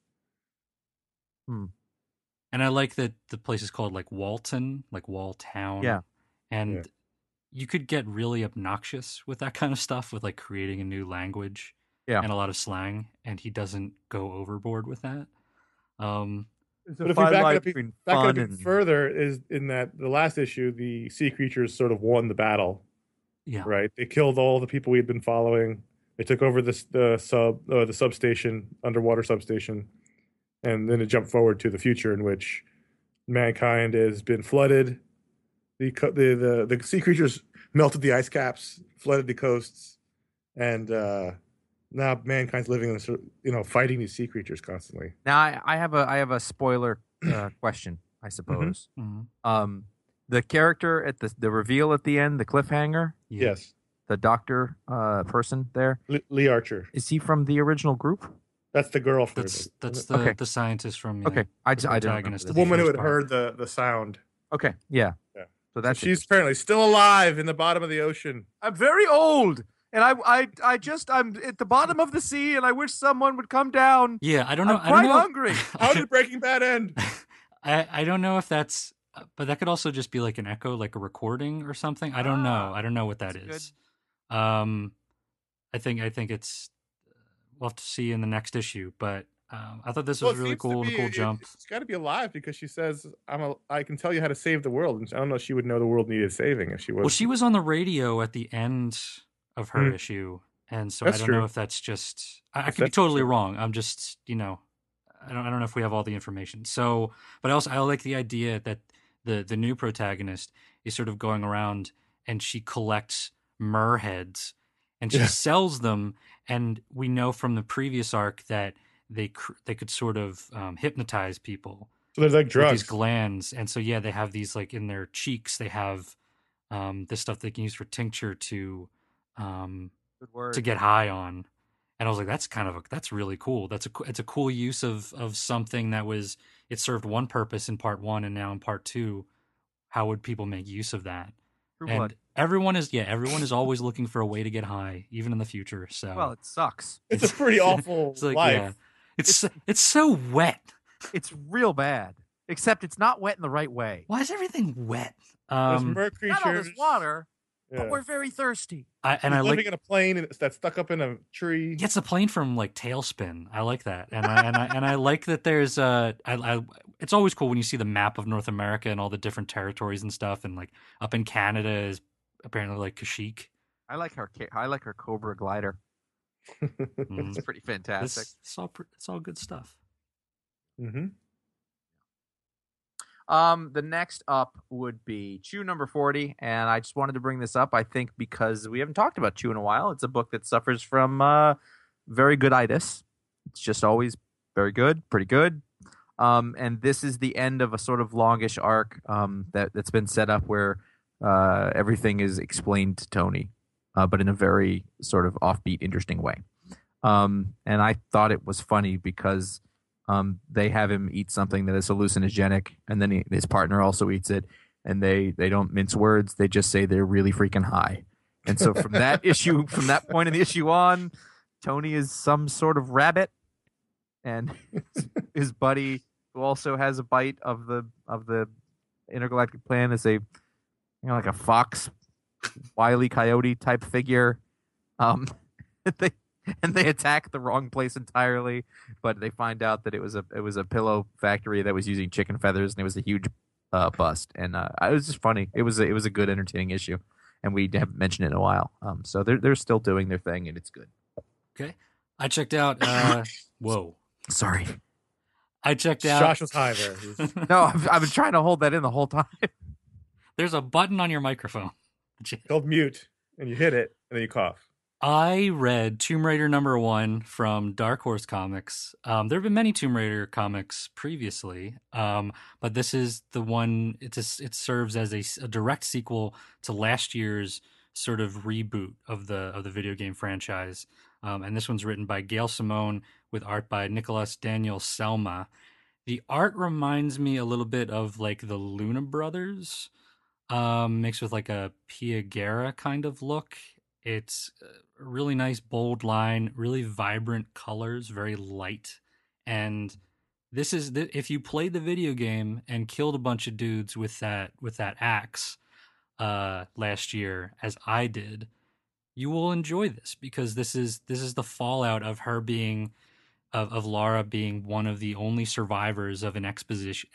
And I like that the place is called like Walton, like Walltown. Yeah. And you could get really obnoxious with that kind of stuff, with like creating a new language and a lot of slang, and he doesn't go overboard with that. But if we back it up even further, is in that the last issue, the sea creatures sort of won the battle. Yeah. Right? They killed all the people we had been following. They took over the substation, underwater substation, and then it jumped forward to the future in which mankind has been flooded. The sea creatures melted the ice caps, flooded the coasts, and now mankind's living in fighting these sea creatures constantly. Now I have a spoiler question, I suppose. Mm-hmm. The character at the reveal at the end, the cliffhanger, Yeah. Yes, the doctor person there, Lee Archer. is he from the original group? That's the girlfriend. That's isn't it? the scientist from Okay, I the didn't remember protagonist this. of The woman who first had part. heard the sound. Okay, yeah. Yeah. So that's She's apparently still alive in the bottom of the ocean. I'm very old, and I'm at the bottom of the sea, and I wish someone would come down. Yeah, I don't know. I'm I don't quite know. hungry. How did Breaking Bad end? I don't know if that's, but that could also just be like an echo, like a recording or something. I don't know. I don't know what that that's is. I think it's, we'll have to see in the next issue. But I thought this was it really seems to cool and a be- cool jump. It's got to be alive because she says, I can tell you how to save the world. And I don't know if she would know the world needed saving if she was. Well, she was on the radio at the end of her Mhm. issue, and so That's I don't know true. if that's just. I If could be that's totally true. wrong. I'm just, I don't know if we have all the information. So, but also I like the idea that the new protagonist is sort of going around and she collects mer heads and she Yeah. sells them, and we know from the previous arc that they could sort of hypnotize people So there's like with drugs. these glands, and so yeah, they have these like in their cheeks. They have this stuff they can use for tincture to Good word. to get high on. And I was like, that's really cool. It's a cool use of something that it served one purpose in part 1, and now in part 2, how would people make use of that? True And blood. everyone is always looking for a way to get high, even in the future. So Well, it sucks. It's a pretty awful it's like life. yeah, it's so wet. It's real bad. Except it's not wet in the right way. Why is everything wet? There's mer Not all creatures. this water, Yeah. but we're very thirsty. He's I like living in a plane that's stuck up in a tree. It's a plane from like Tailspin. I like that, and I like that. There's it's always cool when you see the map of North America and all the different territories and stuff. And like up in Canada is apparently like Kashyyyk. I like her Cobra glider. Mm. It's pretty fantastic. It's all good stuff. Mm-hmm. The next up would be Chew number 40, and I just wanted to bring this up, I think, because we haven't talked about Chew in a while. It's a book that suffers from very good itis. It's just always very good, pretty good. And this is the end of a sort of longish arc that's been set up where everything is explained to Tony, but in a very sort of offbeat, interesting way. And I thought it was funny because they have him eat something that is hallucinogenic, and then his partner also eats it, and they don't mince words. They just say they're really freaking high. And so from that point in the issue on, Tony is some sort of rabbit, and his buddy, who also has a bite of the intergalactic plan, is like a fox, Wile E. Coyote type figure. They attack the wrong place entirely, but they find out that it was a pillow factory that was using chicken feathers, and it was a huge bust. And it was just funny. It was a good, entertaining issue, and we haven't mentioned it in a while. So they're still doing their thing, and it's good. Okay, I checked out. Whoa, Sorry, I checked out. Josh was high there. He's- no, I've been trying to hold that in the whole time. There's a button on your microphone. called mute, and you hit it, and then you cough. I read Tomb Raider #1 from Dark Horse Comics. There have been many Tomb Raider comics previously, but this is the one. It serves as a direct sequel to last year's sort of reboot of the video game franchise. And this one's written by Gail Simone with art by Nicholas Daniel Selma. The art reminds me a little bit of like the Luna Brothers, mixed with like a Pia Guerra kind of look. It's a really nice, bold line, really vibrant colors, very light. And this is if you played the video game and killed a bunch of dudes with that axe last year, as I did, you will enjoy this because this is the fallout of her being of Lara being one of the only survivors of an expedition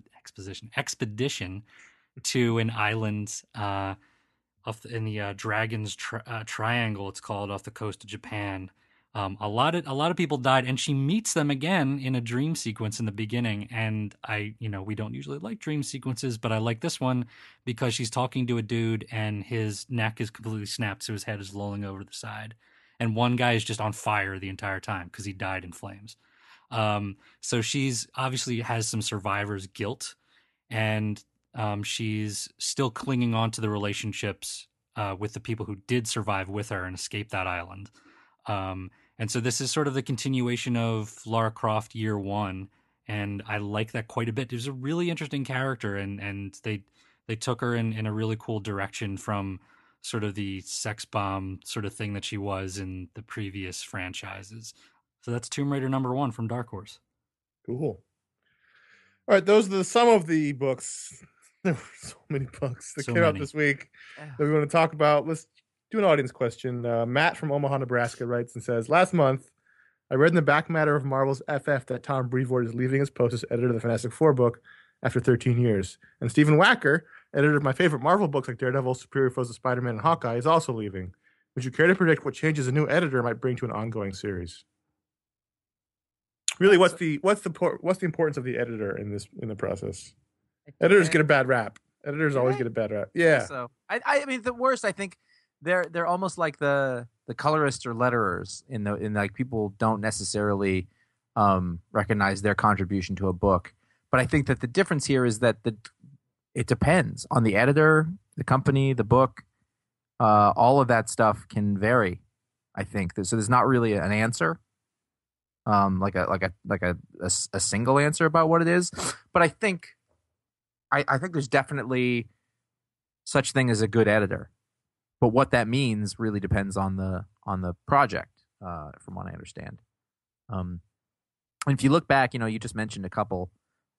to an island in the Dragon's Triangle, it's called, off the coast of Japan. A lot of people died, and she meets them again in a dream sequence in the beginning. And we don't usually like dream sequences, but I like this one because she's talking to a dude, and his neck is completely snapped, so his head is lolling over the side, and one guy is just on fire the entire time because he died in flames. So she's obviously has some survivor's guilt, and she's still clinging on to the relationships with the people who did survive with her and escape that island. And so this is sort of the continuation of Lara Croft Year One, and I like that quite a bit. There's a really interesting character, and they took her in a really cool direction from sort of the sex bomb sort of thing that she was in the previous franchises. So that's Tomb Raider #1 from Dark Horse. Cool. All right, those are some of the books. There were so many books that So came out many. this week that we want to talk about. Let's do an audience question. Matt from Omaha, Nebraska writes and says, last month, I read in the back matter of Marvel's FF that Tom Brevoort is leaving his post as editor of the Fantastic Four book after 13 years. And Stephen Wacker, editor of my favorite Marvel books like Daredevil, Superior Foes of Spider-Man, and Hawkeye, is also leaving. Would you care to predict what changes a new editor might bring to an ongoing series? Really, what's the importance of the editor in the process? Editors get a bad rap. Editors always get a bad rap. Yeah. So I mean, the worst, I think they're almost like the colorists or letterers in like people don't necessarily recognize their contribution to a book. But I think that the difference here is that it depends on the editor, the company, the book. All of that stuff can vary. I think so. There's not really an answer, like a single answer about what it is. But I think there's definitely such thing as a good editor. But what that means really depends on the project, from what I understand. And if you look back, you just mentioned a couple.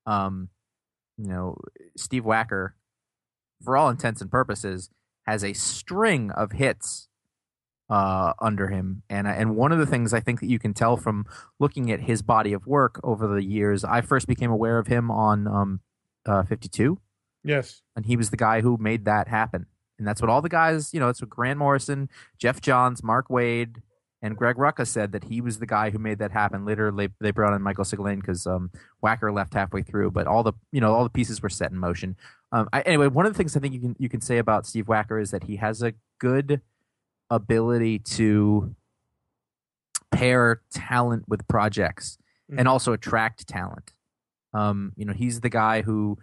Steve Wacker, for all intents and purposes, has a string of hits under him, and one of the things I think that you can tell from looking at his body of work over the years, I first became aware of him on 52. Yes, and he was the guy who made that happen. And that's what all the guys, it's what Grant Morrison, Jeff Johns, Mark Waid, and Greg Rucka said, that he was the guy who made that happen. Later, they brought in Michael Siglain because Wacker left halfway through, but all the pieces were set in motion. Anyway, one of the things I think you can say about Steve Wacker is that he has a good ability to pair talent with projects and also attract talent. He's the guy who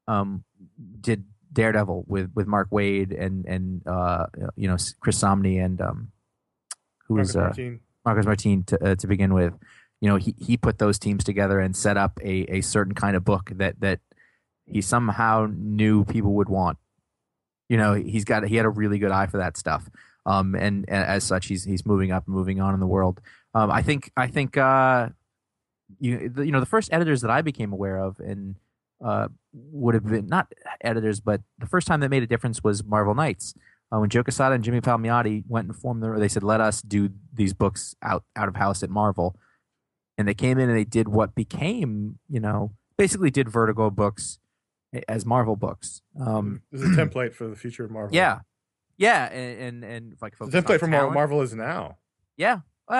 did Daredevil with Mark Waid and Chris Samnee and who was Marcus Martin to begin with. He put those teams together and set up a certain kind of book that he somehow knew people would want. He had a really good eye for that stuff. And as such, he's moving up and moving on in the world. I think the first editors that I became aware of and would have been not editors, but the first time that made a difference was Marvel Knights. When Joe Quesada and Jimmy Palmiotti went and formed they said, let us do these books out of house at Marvel. And they came in and they did what became, basically did Vertigo books as Marvel books. This is a template for the future of Marvel. Yeah. Yeah. And like the template for Marvel is now. Yeah.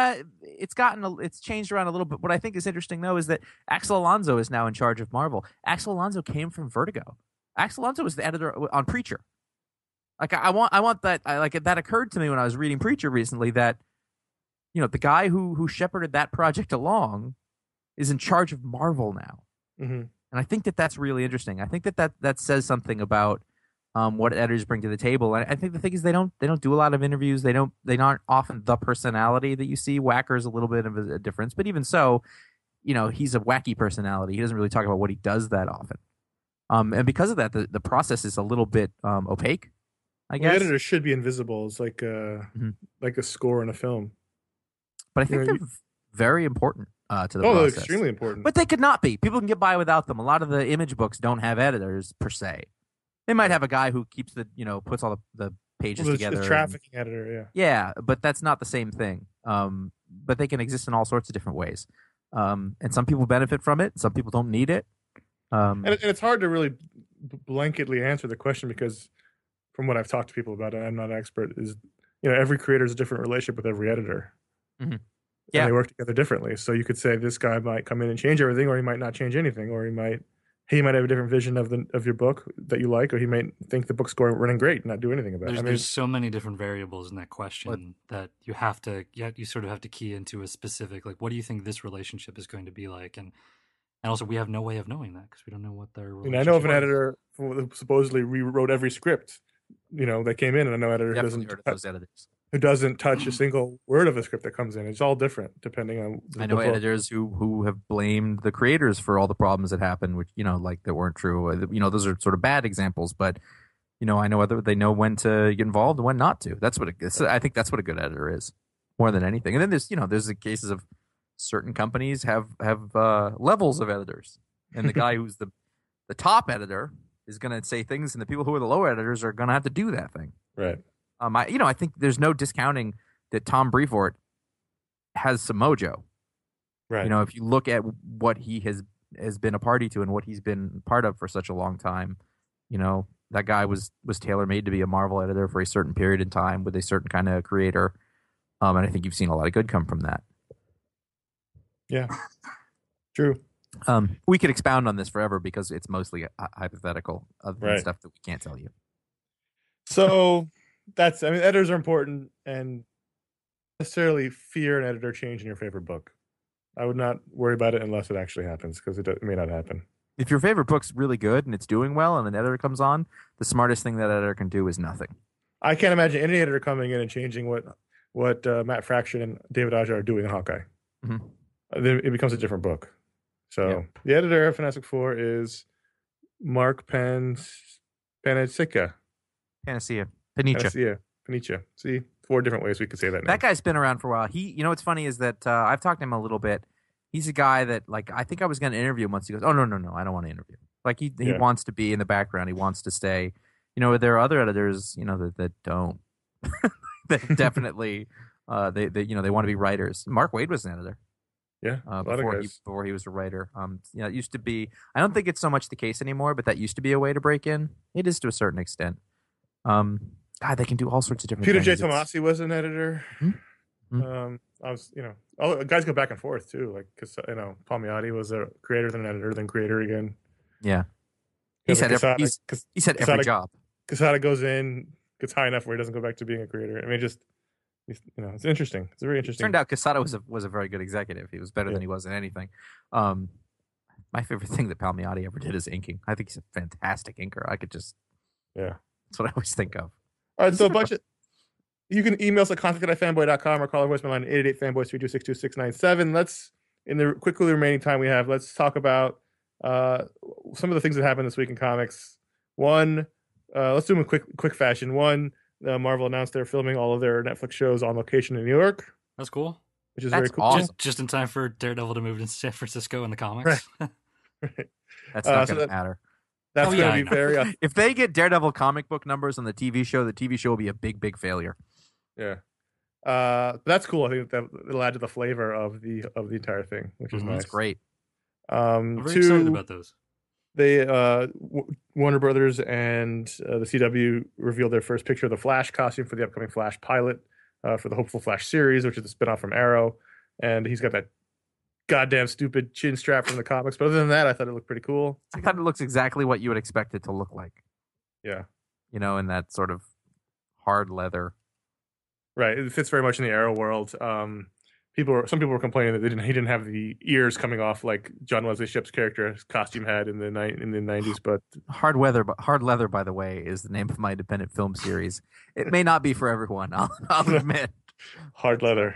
It's changed around a little bit. What I think is interesting, though, is that Axel Alonso is now in charge of Marvel. Axel Alonso came from Vertigo. Axel Alonso was the editor on Preacher. Like I want that. That occurred to me when I was reading Preacher recently. That the guy who shepherded that project along is in charge of Marvel now, and I think that's really interesting. I think that says something about what editors bring to the table. And I think the thing is they don't do a lot of interviews. They aren't often the personality that you see. Wacker's a little bit of a difference, but even so, he's a wacky personality. He doesn't really talk about what he does that often. And because of that, the process is a little bit opaque, I guess. The editor should be invisible. It's like like a score in a film. But I think they're very important to the process. Oh, they're extremely important. But they could not be. People can get by without them. A lot of the image books don't have editors per se. They might have a guy who keeps puts all the pages together. It's trafficking editor, yeah. Yeah, but that's not the same thing. But they can exist in all sorts of different ways. And some people benefit from it. Some people don't need it. And it's hard to really blanketly answer the question because from what I've talked to people about, I'm not an expert, is every creator has a different relationship with every editor. Mm-hmm. Yeah. And they work together differently. So you could say this guy might come in and change everything, or he might not change anything, or he might have a different vision of your book that you like, or he might think the book's running great and not do anything about it. There's so many different variables in that question that you have to, you sort of have to key into a specific, like, what do you think this relationship is going to be like? And And also, we have no way of knowing that because we don't know what their. I mean, I know of an relationship editor who supposedly rewrote every script, that came in, and I know an editor who Definitely doesn't heard of those editors. touch a single word of a script that comes in. It's all different depending on. I know editors who have blamed the creators for all the problems that happened, which like that weren't true. Those are sort of bad examples, but I know they know when to get involved and when not to. That's what I think. That's what a good editor is, more than anything. And then there's the cases of certain companies have levels of editors, and the guy who's the top editor is going to say things, and the people who are the lower editors are going to have to do that thing. Right. I think there's no discounting that Tom Brevoort has some mojo. Right. If you look at what he has been a party to and what he's been part of for such a long time, that guy was tailor-made to be a Marvel editor for a certain period in time with a certain kind of creator. And I think you've seen a lot of good come from that. Yeah. True. We could expound on this forever because it's mostly hypothetical other than stuff that we can't tell you. So editors are important, and necessarily fear an editor changing your favorite book. I would not worry about it unless it actually happens, because it may not happen. If your favorite book's really good and it's doing well and an editor comes on, the smartest thing that editor can do is nothing. I can't imagine any editor coming in and changing what Matt Fraction and David Aja are doing in Hawkeye. Mm-hmm. Then it becomes a different book. So the editor of Fantastic Four is Mark Panacea. Panacea. See, 4 different ways we could say that name. That guy's been around for a while. What's funny is that I've talked to him a little bit. He's a guy that, I think I was going to interview him once. He goes, "Oh, no, I don't want to interview him." He wants to be in the background. He wants to stay. There are other editors, that don't. That definitely, they want to be writers. Mark Waid was an editor. Yeah, before he was a writer. It used to be. I don't think it's so much the case anymore, but that used to be a way to break in. It is to a certain extent. God, they can do all sorts of different Peter things. J. Tomasi was an editor. Mm-hmm. I was, guys go back and forth too. Because Palmiotti was a creator, then an editor, then creator again. Yeah, he's had every job. Quesada goes in, gets high enough where he doesn't go back to being a creator. I mean, it's interesting. It's very interesting. It turned out Quesada was a very good executive. He was better than he was in anything. My favorite thing that Palmiotti ever did is inking. I think he's a fantastic inker. That's what I always think of. All right, so you can email us at contact@fanboy.com or call our voicemail line 888-FANBOYS-326-2697. Let's, in the quickly remaining time we have, let's talk about some of the things that happened this week in comics. One, let's do them in quick fashion. One, Marvel announced they're filming all of their Netflix shows on location in New York. That's cool. Which is very cool. Awesome. Just in time for Daredevil to move to San Francisco in the comics. Right. That's not going to matter. That's going to be very... If they get Daredevil comic book numbers on the TV show will be a big, big failure. Yeah. That's cool. I think that it'll add to the flavor of the entire thing, which is nice. That's great. I'm very excited about those. They Warner Brothers and the CW revealed their first picture of the Flash costume for the upcoming Flash pilot for the Hopeful Flash series, which is a spinoff from Arrow, and he's got that goddamn stupid chin strap from the comics. But other than that, I thought it looked pretty cool. I thought it looks exactly what you would expect it to look like. Yeah, in that sort of hard leather. Right, it fits very much in the Arrow world. Some people were complaining that he didn't have the ears coming off like John Wesley Shipp's character's costume had in the 90s. But hard leather, by the way, is the name of my independent film series. It may not be for everyone. I'll admit. Hard leather.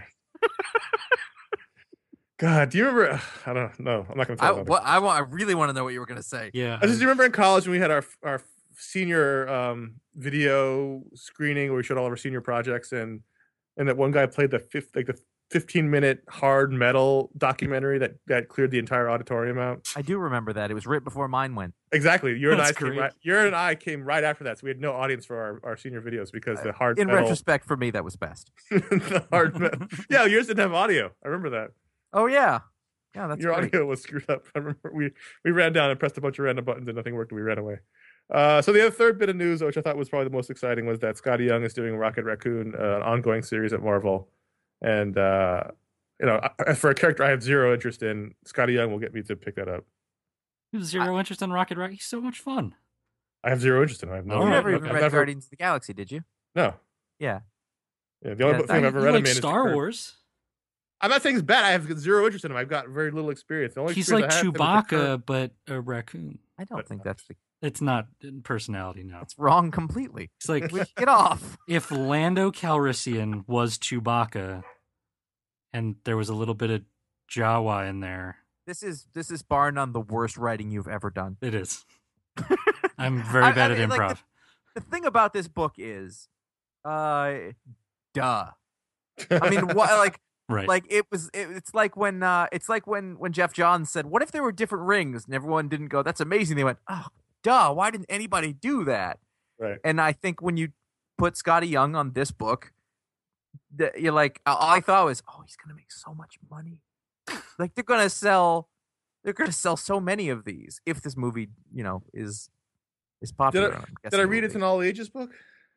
God, do you remember? I don't know. I'm not going to. I really want to know what you were going to say. Yeah. Do you remember in college when we had our senior video screening where we showed all of our senior projects, and that one guy played the 15-minute hard metal documentary that cleared the entire auditorium out? I do remember that. It was right before mine went. Exactly. You and I came right after that, so we had no audience for our senior videos because the hard in metal... retrospect, for me, that was best. The hard metal. Yeah, yours didn't have audio. I remember that. Oh yeah, that's your great. audio was screwed up. I remember we ran down and pressed a bunch of random buttons and nothing worked, and we ran away. So the other third bit of news, which I thought was probably the most exciting, was that Scotty Young is doing Rocket Raccoon, an ongoing series at Marvel. And for a character I have zero interest in, Scotty Young will get me to pick that up. You have zero interest in Rocket Raccoon? He's so much fun. I have zero interest in him. I have no. You never even read Guardians of the Galaxy, did you? No. Yeah. Yeah. The only thing I've ever read him in Star Wars. I'm not saying it's bad. I have zero interest in him. I've got very little experience. The only He's like experience I have with him is the Chewbacca, but a raccoon. I don't think that's the. It's not in personality, no. It's wrong completely. It's like Get off. if Lando Calrissian was Chewbacca and there was a little bit of Jawa in there. This is bar none the worst writing you've ever done. It is. I'm very bad at improv. Like, the thing about this book is, duh. I mean, what? Right. Like it's like when Jeff Johns said, "What if there were different rings?" And everyone didn't go, "That's amazing." They went, "Oh, duh! Why didn't anybody do that?" Right. And I think when you put Scotty Young on this book, you're like, all I thought was, "Oh, he's gonna make so much money." Like they're gonna sell so many of these if this movie, is popular. Did I read It's an All Ages book?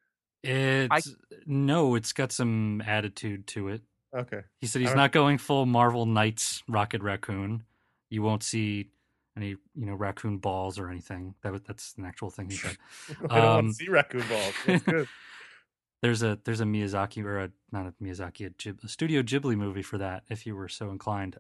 No, it's got some attitude to it. Okay. He said he's not going full Marvel Knights Rocket Raccoon. You won't see any, raccoon balls or anything. That's an actual thing he said. I don't want to see raccoon balls. That's good. There's a Miyazaki or not a Miyazaki, a Studio Ghibli movie for that if you were so inclined.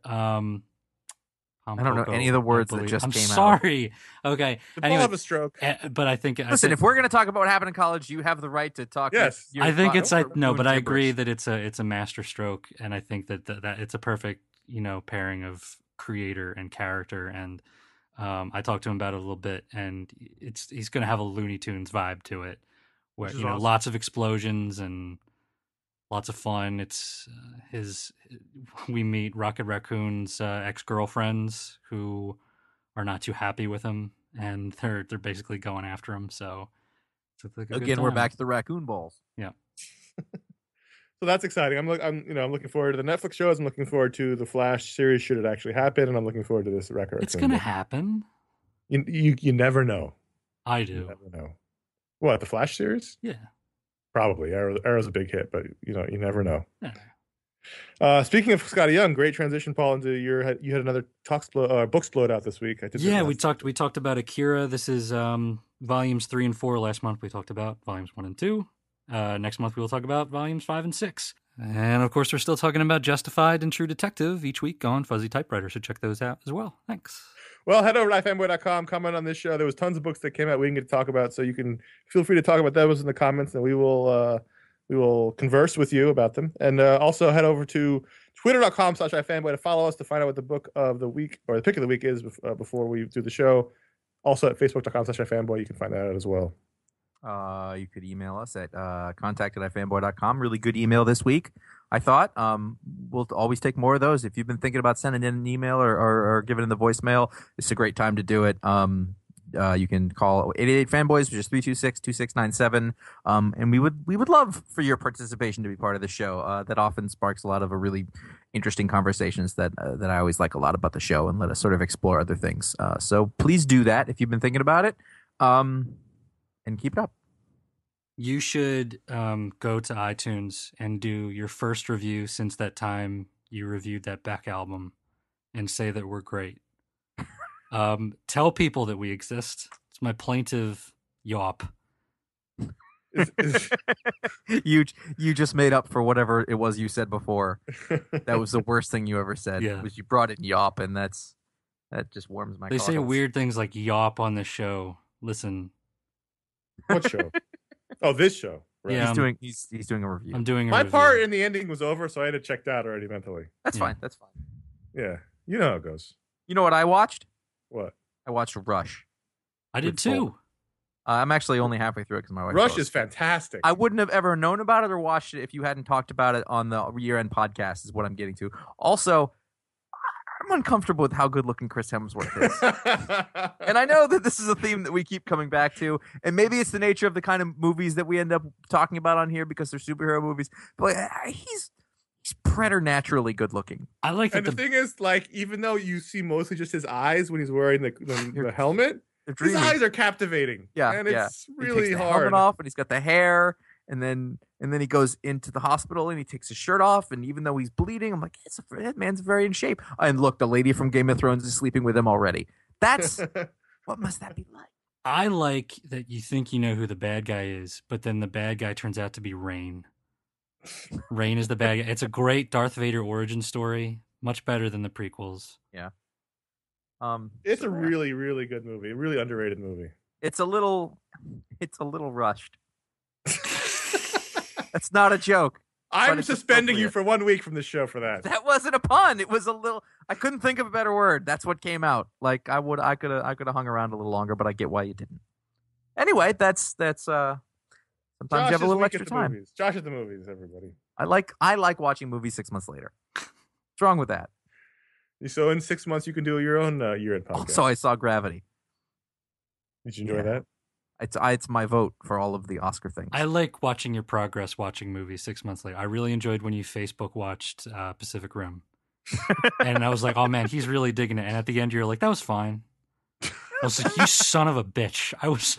I don't know any of the words that just I'm came out. Sorry. Okay. The ball have a stroke. But I think Listen, if we're going to talk about what happened in college, you have the right to talk. Yes. I think it's no, but I gibberish. agree that it's a master stroke, and I think that it's a perfect pairing of creator and character. And I talked to him about it a little bit, and he's going to have a Looney Tunes vibe to it, where awesome. Lots of explosions and lots of fun. It's we meet Rocket Raccoon's ex-girlfriends who are not too happy with him, and they're basically going after him. So it's like a good Again, we're time. back to the raccoon balls. Yeah. So that's exciting. I'm looking forward to the Netflix shows. I'm looking forward to the Flash series should it actually happen, and I'm looking forward to this record. It's going to happen. You never know. I You do. never know. What, the Flash series? Yeah. Probably. Arrow's a big hit, but you never know. Yeah. Speaking of Scotty Young, great transition, Paul, into you had another Booksplode out this week. We talked about Akira. This is volumes 3 and 4. Last month we talked about volumes 1 and 2. Next month we will talk about volumes 5 and 6. And of course we're still talking about Justified and True Detective each week on Fuzzy Typewriter, so check those out as well. Thanks. Well, head over to ifanboy.com, comment on this show. There was tons of books that came out we didn't get to talk about, so you can feel free to talk about those in the comments, and we will converse with you about them. And also head over to twitter.com/ifanboy to follow us to find out what the book of the week or the pick of the week is before we do the show. Also at facebook.com/ifanboy, you can find that out as well. You could email us at contact@ifanboy.com. Really good email this week, I thought. We'll always take more of those. If you've been thinking about sending in an email or giving in the voicemail, it's a great time to do it. You can call 888-FANBOYS, which is 326-2697. And we would love for your participation to be part of the show. That often sparks a lot of really interesting conversations that I always like a lot about the show and let us sort of explore other things. So please do that if you've been thinking about it. And keep it up. You should go to iTunes and do your first review since that time you reviewed that Beck album and say that we're great. Tell people that we exist. It's my plaintive yawp. You just made up for whatever it was you said before. That was the worst thing you ever said. Yeah. Was you brought in yawp, and that just warms my. They say cockles. weird things like yawp on this show. Listen. What show? Oh, this show. Right. Yeah, He's doing a review. I'm doing a My review. part in the ending was over, so I had to check out already mentally. That's Yeah. fine. That's fine. Yeah, you know how it goes. You know what I watched? What? I watched Rush. I did Good pull. too. I'm actually only halfway through it because my wife. Rush goes. is fantastic. I wouldn't have ever known about it or watched it if you hadn't talked about it on the year-end podcast. Is what I'm getting to. Also, I'm uncomfortable with how good-looking Chris Hemsworth is, and I know that this is a theme that we keep coming back to. And maybe it's the nature of the kind of movies that we end up talking about on here because they're superhero movies. But he's preternaturally good-looking. I like that And the thing is, like, even though you see mostly just his eyes when he's wearing the helmet, They're his dreamy. eyes are captivitating. Yeah, and yeah. it's He really takes the hard. helmet off, and he's got the hair, and then he goes into the hospital and he takes his shirt off, and even though he's bleeding, I'm like, that man's very in shape. And look, the lady from Game of Thrones is sleeping with him already. That's what must that be like? I like that you think you know who the bad guy is, but then the bad guy turns out to be Rain. Rain is the bad guy. It's a great Darth Vader origin story. Much better than the prequels. It's a really, really good movie. A really underrated movie. It's a little rushed. That's not a joke. I'm it's suspending you appropriate. for 1 week from the show for that. That wasn't a pun. It was a little. I couldn't think of a better word. That's what came out. Like I could have hung around a little longer, but I get why you didn't. Anyway, that's. Sometimes you have a Josh's little week extra at the time. movies. Josh at the movies, everybody. I like watching movies 6 months later. What's wrong with that? So in 6 months, you can do your own year-end podcast. Also, I saw Gravity. Did you enjoy Yeah. that? It's my vote for all of the Oscar things. I like watching your progress watching movies 6 months later. I really enjoyed when you Facebook watched Pacific Rim. And I was like, oh man, he's really digging it. And at the end, you're like, that was fine. I was like, you son of a bitch. I was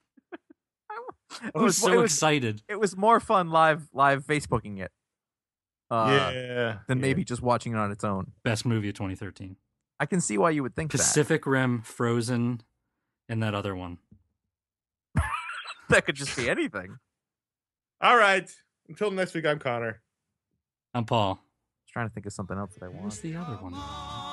so excited. It was more fun live Facebooking it. Than maybe just watching it on its own. Best movie of 2013. I can see why you would think Pacific Rim, Frozen, and that other one. that could just be anything. All right. Until next week, I'm Connor. I'm Paul. I was trying to think of something else that I want. What's the other one?